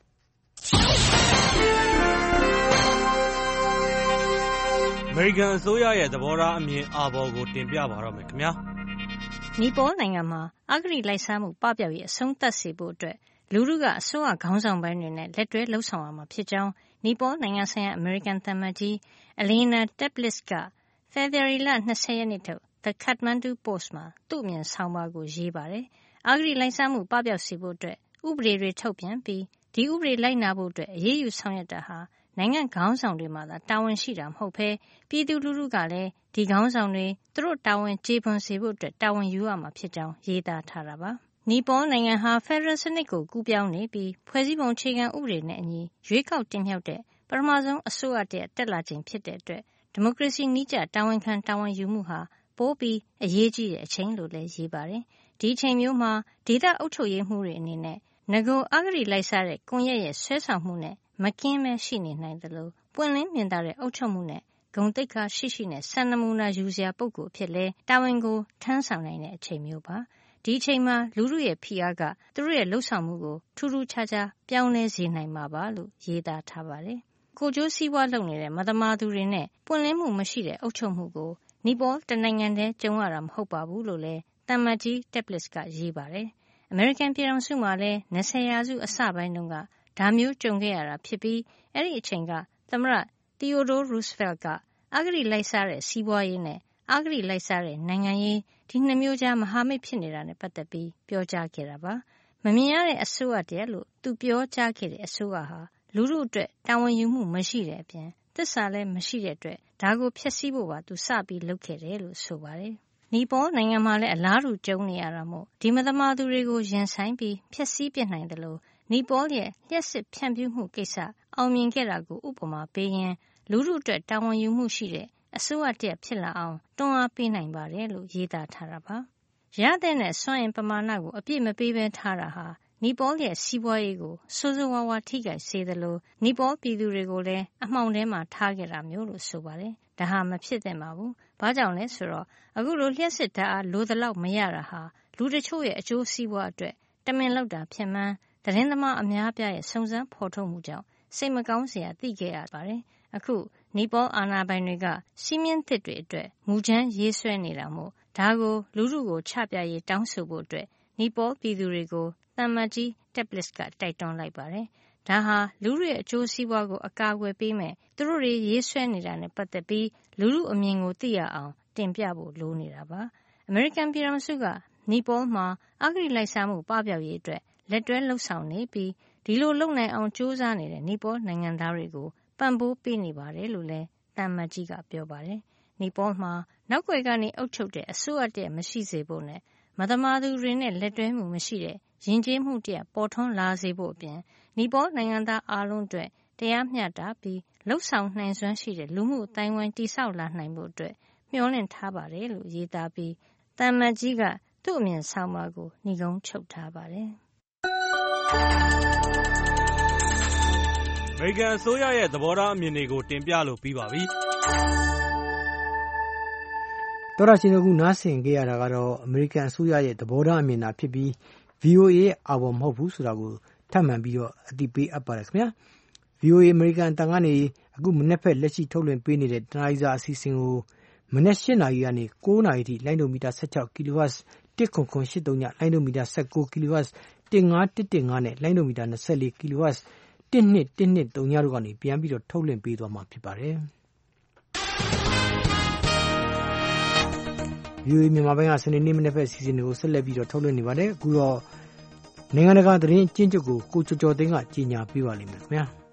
အမေရိကန်အစိုးရရဲ့သဘောထားအမြင်အာဘော်ကိုတင်ပြပါတော့မယ်ခင်ဗျာနီပေါနိုင်ငံမှာအဂတိလိုက်စားမှုပပျောက်ရေးအဆုံးသတ်စေဖို့အတွက်လူထုကအစိုးရခေါင်းဆောင်ပိုင်းတွေနဲ့လက်တွဲလှုပ်ဆောင်ရမှာဖြစ်ကြောင်းနီပေါနိုင်ငံဆိုင်ရာအမေရိကန်သံအမတ်ကြီး Elena Teplitz က ဖေဖော်ဝါရီလ 20 ရက်နေ့ထုတ် The Kathmandu Post မှာသူ့အမြင်ဆောင်းပါးကိုရေးပါတယ်။အဂတိလိုက်စားမှုပပျောက်စေဖို့အတွက်ဥပဒေတွေထုတ်ပြန်ပြီးဒီဥပဒေလိုက်နာဖို့အတွက်အရေးယူဆောင်ရွက်တာဟာနိုင်ငံခေါင်းဆောင်တွေမှာသာတာဝန်ရှိတာမဟုတ်ဘဲပြည်သူလူထုကလည်းဒီခေါင်းဆောင်တွေသူတို့တာဝန်ကျေပွန်စေဖို့အတွက်တာဝန်ယူရမှာဖြစ်ကြောင်းရေးသားထားတာပါ။နီပေါနိုင်ငံဟာဖက်ဒရယ်စနစ်ကိုကူးပြောင်းနေပြီးဖွဲ့စည်းပုံအခြေခံဥပဒေနဲ့အညီရွေးကောက်တင်မြှောက်တဲ့ပထမဆုံးအစိုးရတည်းတက်လာခြင်းဖြစ်တဲ့အတွက်ဒီမိုကရေစီနည်းကျတာဝန်ခံတာဝန်ယူမှုဟာပိုပြီးအရေးကြီးတဲ့အချိန်လို့လည်းရေးပါတယ်။ဒီအချိန်မျိုးမှာဒေသအုပ်ချုပ်ရေးမှုတွေအနေနဲ့ငကိုအဂတိလိုက်စားတဲ့ကွန်ရက်ရဲ့ဆွဲဆောင်မှုနဲ့မကင်းမဲရှိနေနိုင်သလိုပွင့်လင်းမြင်သာတဲ့အုပ်ချုပ်မှုနဲ့ဂုဏ်သိက္ခာရှိရှိနဲ့စံနမူနာယူစရာပုဂ္ဂိုလ်ဖြစ်လဲတာဝန်ကိုထမ်းဆောင်နိုင်တဲ့အချိန်မျိုးပါဒီအချိန်မှာလူထုရဲ့ဖိအားကသူတို့ရဲ့လှုပ်ဆောင်မှုကိုထူးထူးခြားခြားပြောင်းလဲစေနိုင်မှာပါလို့ရေးသားထားပါတယ်ကိုကျိုးစည်းဝါးလုပ်နေတဲ့မသမာသူတွေနဲ့ပွင့်လင်းမှုမရှိတဲ့အုပ်ချုပ်မှုကိုနီပေါတနိုင်ငံတည်းကြုံရတာမဟုတ်ပါဘူးလို့လည်းတမ္မတ်ကြီး Teplitz ကရေးပါတယ်အမေရိကန်ပြည်ထောင်စုမှာလည်း20ရာစုအစပိုင်းတုန်းကဒါမျိုးကြုံခဲ့ရတာဖြစ်ပြီးအဲ့ဒီအချိန်ကသမ္မတ Theodore Roosevelt ကအဂတိလိုက်စားတဲ့စီးပွားရေးနဲ့အဂတိလိုက်စားတဲ့နိုင်ငံရေးဒီနှစ်မျိုးကြားမဟာမိတ်ဖြစ်နေတာနဲ့ပတ်သက်ပြီးပြောကြားခဲ့တာပါမမြင်ရတဲ့အစိုးရတည်းလို့သူပြောကြားခဲ့တဲ့အစိုးရဟာလူထုအတွက်တာဝန်ယူမှုမရှိတဲ့အပြင်သစ္စာလည်းမရှိတဲ့အတွက်ဒါကိုဖျက်ဆီးဖို့ပါသူစပြီးလုပ်ခဲ့တယ်လို့ဆိုပါတယ်နီပေါနိုင်ငံမှာလည်းအလားတူကြုံနေရတာမို့ဒီမသမာသူတွေကိုရင်ဆိုင်ပြီးဖျက်ဆီးပစ်နိုင်တယ်လို့နီပေါရဲ့လျှက်စစ်ဖြန့်ဖြူးမှုကိစ္စအောင်မြင်ခဲ့တာကိုဥပမာပေးရင်လူထုအတွက်တာဝန်ယူမှုရှိတဲ့အစိုးရတည်းဖြစ်လာအောင်တွန်းအားပေးနိုင်ပါတယ်လို့ရေးသားထားတာပါ။ရတဲ့နဲ့စွမ်းအင်ပမာဏကိုအပြည့်မပေးဘဲထားတာဟာနီပေါရဲ့စီးပွားရေးကိုဆိုးဆိုးဝါးဝါးထိခိုက်စေသလိုနီပေါပြည်သူတွေကိုလည်းအမှောင်ထဲမှာထားခဲ့တာမျိုးလို့ဆိုပါတယ်ဒါဟာမဖြစ်သင့်ပါဘူး။ဘာကြောင့်လဲဆိုတော့အခုလိုလျှက်စစ်ဓာတ်အားလိုသလောက်မရတာဟာလူတချို့ရဲ့အကျိုးစီးပွားအတွက်တမင်လုပ်တာဖြစ်မှန်းသတင်းသမားအများပြားရဲ့စုံစမ်းဖော်ထုတ်မှုကြောင့်စိတ်မကောင်းစရာသိခဲ့ရပါတယ်။အခုနီပေါအာဏာပိုင်တွေကစီးမြင့်သစ်တွေအတွက်မူကြမ်းရေးဆွဲနေတာမို့ဒါကိုလူထုကိုချပြရေးတောင်းဆိုဖို့အတွက်နီပေါပြည်သူတွေကိုသံအမတ်ကြီး Teplice ကတိုက်တွန်းလိုက်ပါတယ်။ဒါဟာလူထုရဲ့အကျိုးစီးပွားကိုအကာအကွယ်ပေးမယ်သူတို့တွေရေးဆွဲနေတာနဲ့ပတ်သက်ပြီးလူထုအမြင်ကိုသိရအောင်တင်ပြဖို့လိုနေတာပါ။အမေရိကန်ပြည်ထောင်စုကနီပေါမှာအဂတိလိုက်စားမှုပပျောက်ရေးအတွက်လက်တွဲလှုပ်ဆောင်နေပြီးဒီလိုလုပ်နိုင်အောင်ကြိုးစားနေတဲ့နီပေါနိုင်ငံသားတွေကိုပံ့ပိုးပေးနေပါတယ်လို့လည်းသံအမတ်ကြီးကပြောပါတယ်။နီပေါမှာနောက်ွယ်ကနေအုပ်ချုပ်တဲ့အစိုးရတရပ်မရှိစေဖို့နဲ့မသမာသူတွေနဲ့လက်တွဲမှုမရှိတဲ့ယဉ်ကျေးမှုတရပ်ပေါ်ထွန်းလာစေဖို့အပြင်နီပေါနိုင်ငံသားအားလုံးအတွက်တရားမျှတပြီးလှုပ်ဆောင်နိုင်စွမ်းရှိတဲ့လူမှုအသိုင်းအဝိုင်းတည်ဆောက်လာနိုင်ဖို့အတွက်မျှော်လင့်ထားပါတယ်လို့ရေးသားပြီးသံအမတ်ကြီးကသူ့အမြင်ဆောင်ပါကိုညီကုန်းချုပ်ထားပါတယ်။အမေရိကန်အစိုးရရဲ့သဘောထားအမြင်တွေကိုတင်ပြလို့ပြီးပါပြီ။တော်ရရှင်တို့ကနားဆင်ကြရတာကတော့အမေရိကန်အစိုးရရဲ့သဘောထားအမြင်သာဖြစ်ပြီး VOA ရဲ့အာဘော်မဟုတ်ဘူးဆိုတာကိုထပ်မံပြီးတော့အသိပေးအပ်ပါတယ်ခင်ဗျာ။ VOA အမေရိကန်အတန်ကနေအခုမနေ့ဖက်လက်ရှိထုတ်လွှင့်ပေးနေတဲ့တနအီစာအစီအစဉ်ကိုမနေ့8နာရီကနေ9နာရီထိလိုင်းဒိုမီတာ16 kHz 10983ညလိုင်းဒိုမီတာ19 kHz 15115နဲ့လိုင်းဒိုမီတာ24 kHz 12123တို့ကနေပြန်ပြီးတော့ထုတ်လွှင့်ပေးသွားမှာဖြစ်ပါတယ်။ VOA မြန်မာပိုင်းကစနေနေ့မနေ့ဖက်အစီအစဉ်တွေကိုဆက်လက်ပြီးတော့ထုတ်လွှင့်နေပါတယ်။အခုတော့နိုင်ငံတကာသတင်းအကျဉ်းချုပ်ကိုကိုကျော်ကျော်သိန်းကကြီးညာပေးပါလိမ့်မယ်ခင်ဗျာ။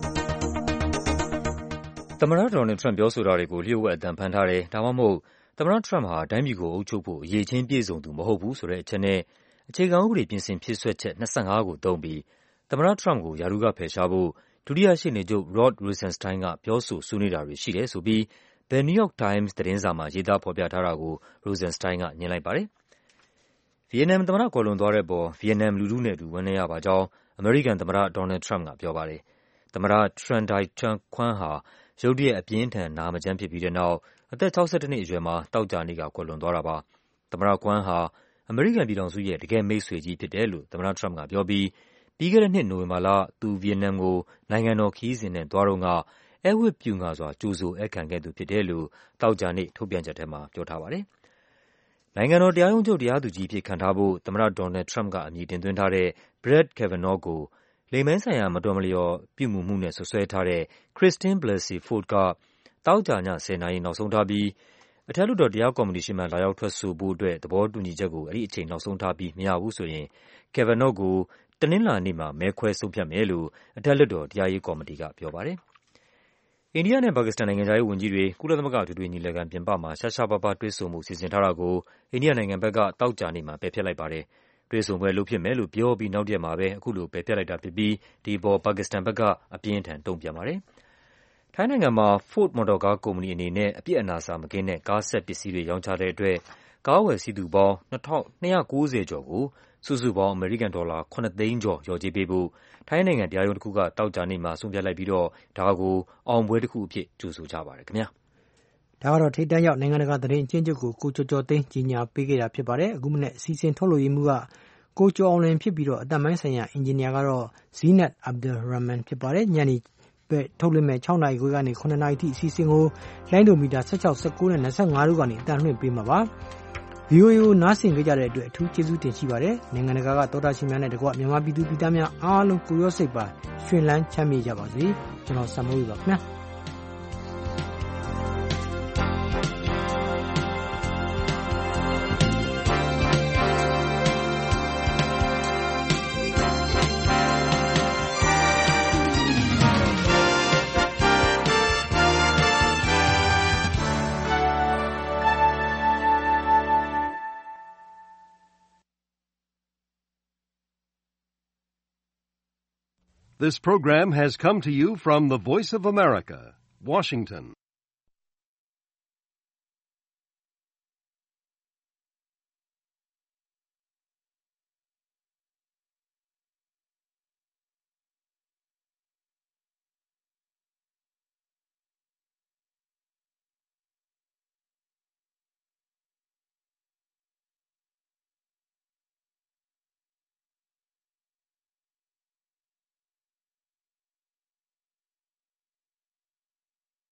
သမ္မတဒေါ်နယ်ထရန့်ပြောဆိုတာတွေကိုလျှို့ဝှက်အသံဖမ်းထားတယ်ဒါမှမဟုတ်သမ္မတထရန့်ဟာတိုင်းပြည်ကိုအုပ်ချုပ်ဖို့အရေးချင်းပြည့်စုံသူမဟုတ်ဘူးဆိုတဲ့အချက်နဲ့အခြေခံဥပဒေပြင်ဆင်ဖြည့်စွက်ချက်25ကိုသုံးပြီးသမ္မတထရန့်ကိုရာထူးကဖယ်ရှားဖို့ဒုတိယရှေ့နေချုပ် Rod Rosenstein ကပြောဆိုဆွေးနွေးတာတွေရှိတယ်ဆိုပြီး The New York Times သတင်းစာမှာရေးသားဖော်ပြထားတာကို Rosenstein ကငြင်းလိုက်ပါတယ်။ဗီယက်နမ်သမ္မတကွယ်လွန်သွားတဲ့အပေါ်ဗီယက်နမ်လူထုနဲ့အတူဝမ်းနည်းရပါကြောင်းအမေရိကန်သမ္မတဒေါ်နယ်ထရန့်ကပြောပါတယ်။သမ္မတ Tran Dai Quang ဟာရုတ်တရက်အပြင်းထန်နာမကျန်းဖြစ်ပြီးတဲ့နောက်အသက်62နှစ်အရွယ်မှာသောကြာနေ့ကကွယ်လွန်သွားတာပါ။သမ္မတ Quang ဟာအမေရိကန်ပြည်ထောင်စုရဲ့တကယ်မိတ်ဆွေကြီးဖြစ်တယ်လို့သမ္မတထရန့်ကပြောပြီးပြီးခဲ့တဲ့နှစ်နိုဝင်ဘာလသူဗီယက်နမ်ကိုနိုင်ငံတော်ခရီးစဉ်နဲ့သွားတုန်းကဧည့်ဝတ်ပျူငှါစွာကြိုဆိုဧည့်ခံခဲ့သူဖြစ်တယ်လို့သောကြာနေ့ထုတ်ပြန်ချက်ထဲမှာပြောထားပါတယ်။နိုင်ငံတော်တရားရုံးချုပ်တရားသူကြီးအဖြစ်ခန့်ထားဖို့သမ္မတဒေါ်နယ်ထရန့်ကအမည်တင်သွင်းထားတဲ့ Brett Kavanaugh ကိုလိင်ပိုင်းဆိုင်ရာမတော်မလျော်ပြုမူမှုနဲ့စွပ်စွဲထားတဲ့ Christine Blasey Ford ကသောကြာည10 နာရီနောက်ဆုံးထားပြီးအထက်လွှတ်တော်တရားကော်မတီရှေ့မှလာရောက်ထွက်ဆိုဖို့အတွက်သဘောတူညီချက်ကိုအဲဒီအချိန်နောက်ဆုံးထားပြီးမရဘူးဆိုရင် Kavanaugh ကိုတနင်္လာနေ့မှာမဲခွဲဆုံးဖြတ်မယ်လို့အထက်လွှတ်တော်တရားရေးကော်မတီကပြောပါတယ်။အိန္ဒိယနဲ့ပါကစ္စတန်နိုင်ငံခြားရေးဝန်ကြီးတွေကုလသမဂ္ဂအထွေထွေညီလာခံပြင်ပမှာရှားရှားပါးပါးတွေ့ဆုံမှုစီစဉ်ထားတာကိုအိန္ဒိယနိုင်ငံဘက်ကသောကြာနေ့မှာပယ်ဖျက်လိုက်ပါတယ်။တွေ့ဆုံပွဲလုပ်ဖြစ်မယ်လို့ပြောပြီးနောက်တရက်မှာပဲအခုလိုပယ်ဖျက်လိုက်တာဖြစ်ပြီးဒီအပေါ်ပါကစ္စတန်ဘက်ကအပြင်းအထန်တုံ့ပြန်ပါတယ်။ထိုင်းနိုင်ငံမှာ Ford မော်တော်ကားကုမ္ပဏီအနေနဲ့အပြစ်အနာအဆာမကင်းတဲ့ကားစက်ပစ္စည်းတွေရောင်းချတဲ့အတွက်ကားဝယ်စီးသူပေါင်း290ကျော်ကိုစုစုပေါင်းအမေရိကန်ဒေါ်လာ7သိန်းကျော်လျော်ကြေးပေးဖို့ထိုင်းနိုင်ငံတရားရုံးတစ်ခုကသောကြာနေ့မှာဆုံးဖြတ်လိုက်ပြီးတော့ဒါကိုအောင်ပွဲတစ်ခုအဖြစ်ကြိုဆိုကြပါတယ်ခင်ဗျာ။ဒါကတော့ထိပ်တန်းရောက်နိုင်ငံတကာသတင်းအကျဉ်းချုပ်ကိုကိုကျော်ကျော်သိန်းကြီးညာပေးခဲ့တာဖြစ်ပါတယ်။အခုမနေ့အစီအစဉ်ထုတ်လို့ရမှုကကိုကျော်အောင်လင်းဖြစ်ပြီးတော့အတမိုင်းဆိုင်ရာအင်ဂျင်နီယာကတော့ Zinat Abdul Rahman ဖြစ်ပါတယ်။ညနေထုတ်လွှင့်မဲ့6နာရီခွဲကနေ9နာရီထိအစီအစဉ်ကိုလိုင်းဒိုမီတာ16 19နဲ့25တို့ကနေအတန်လွှင့်ပေးမှာပါ။ VOA ကိုနားဆင်ကြတဲ့အတွက်အထူးကျေးဇူးတင်ရှိပါတယ်။နိုင်ငံတကာကသောတာရှင်များနဲ့တကွမြန်မာပြည်သူပြည်သားများအားလုံးကိုရောစိတ်ပါရှင်လန်းချမ်းမြေ့ကြပါစေ။ကျွန်တော်ဆမ်မိုးပါခင်ဗျာ။ This program has come to you from the Voice of America, Washington.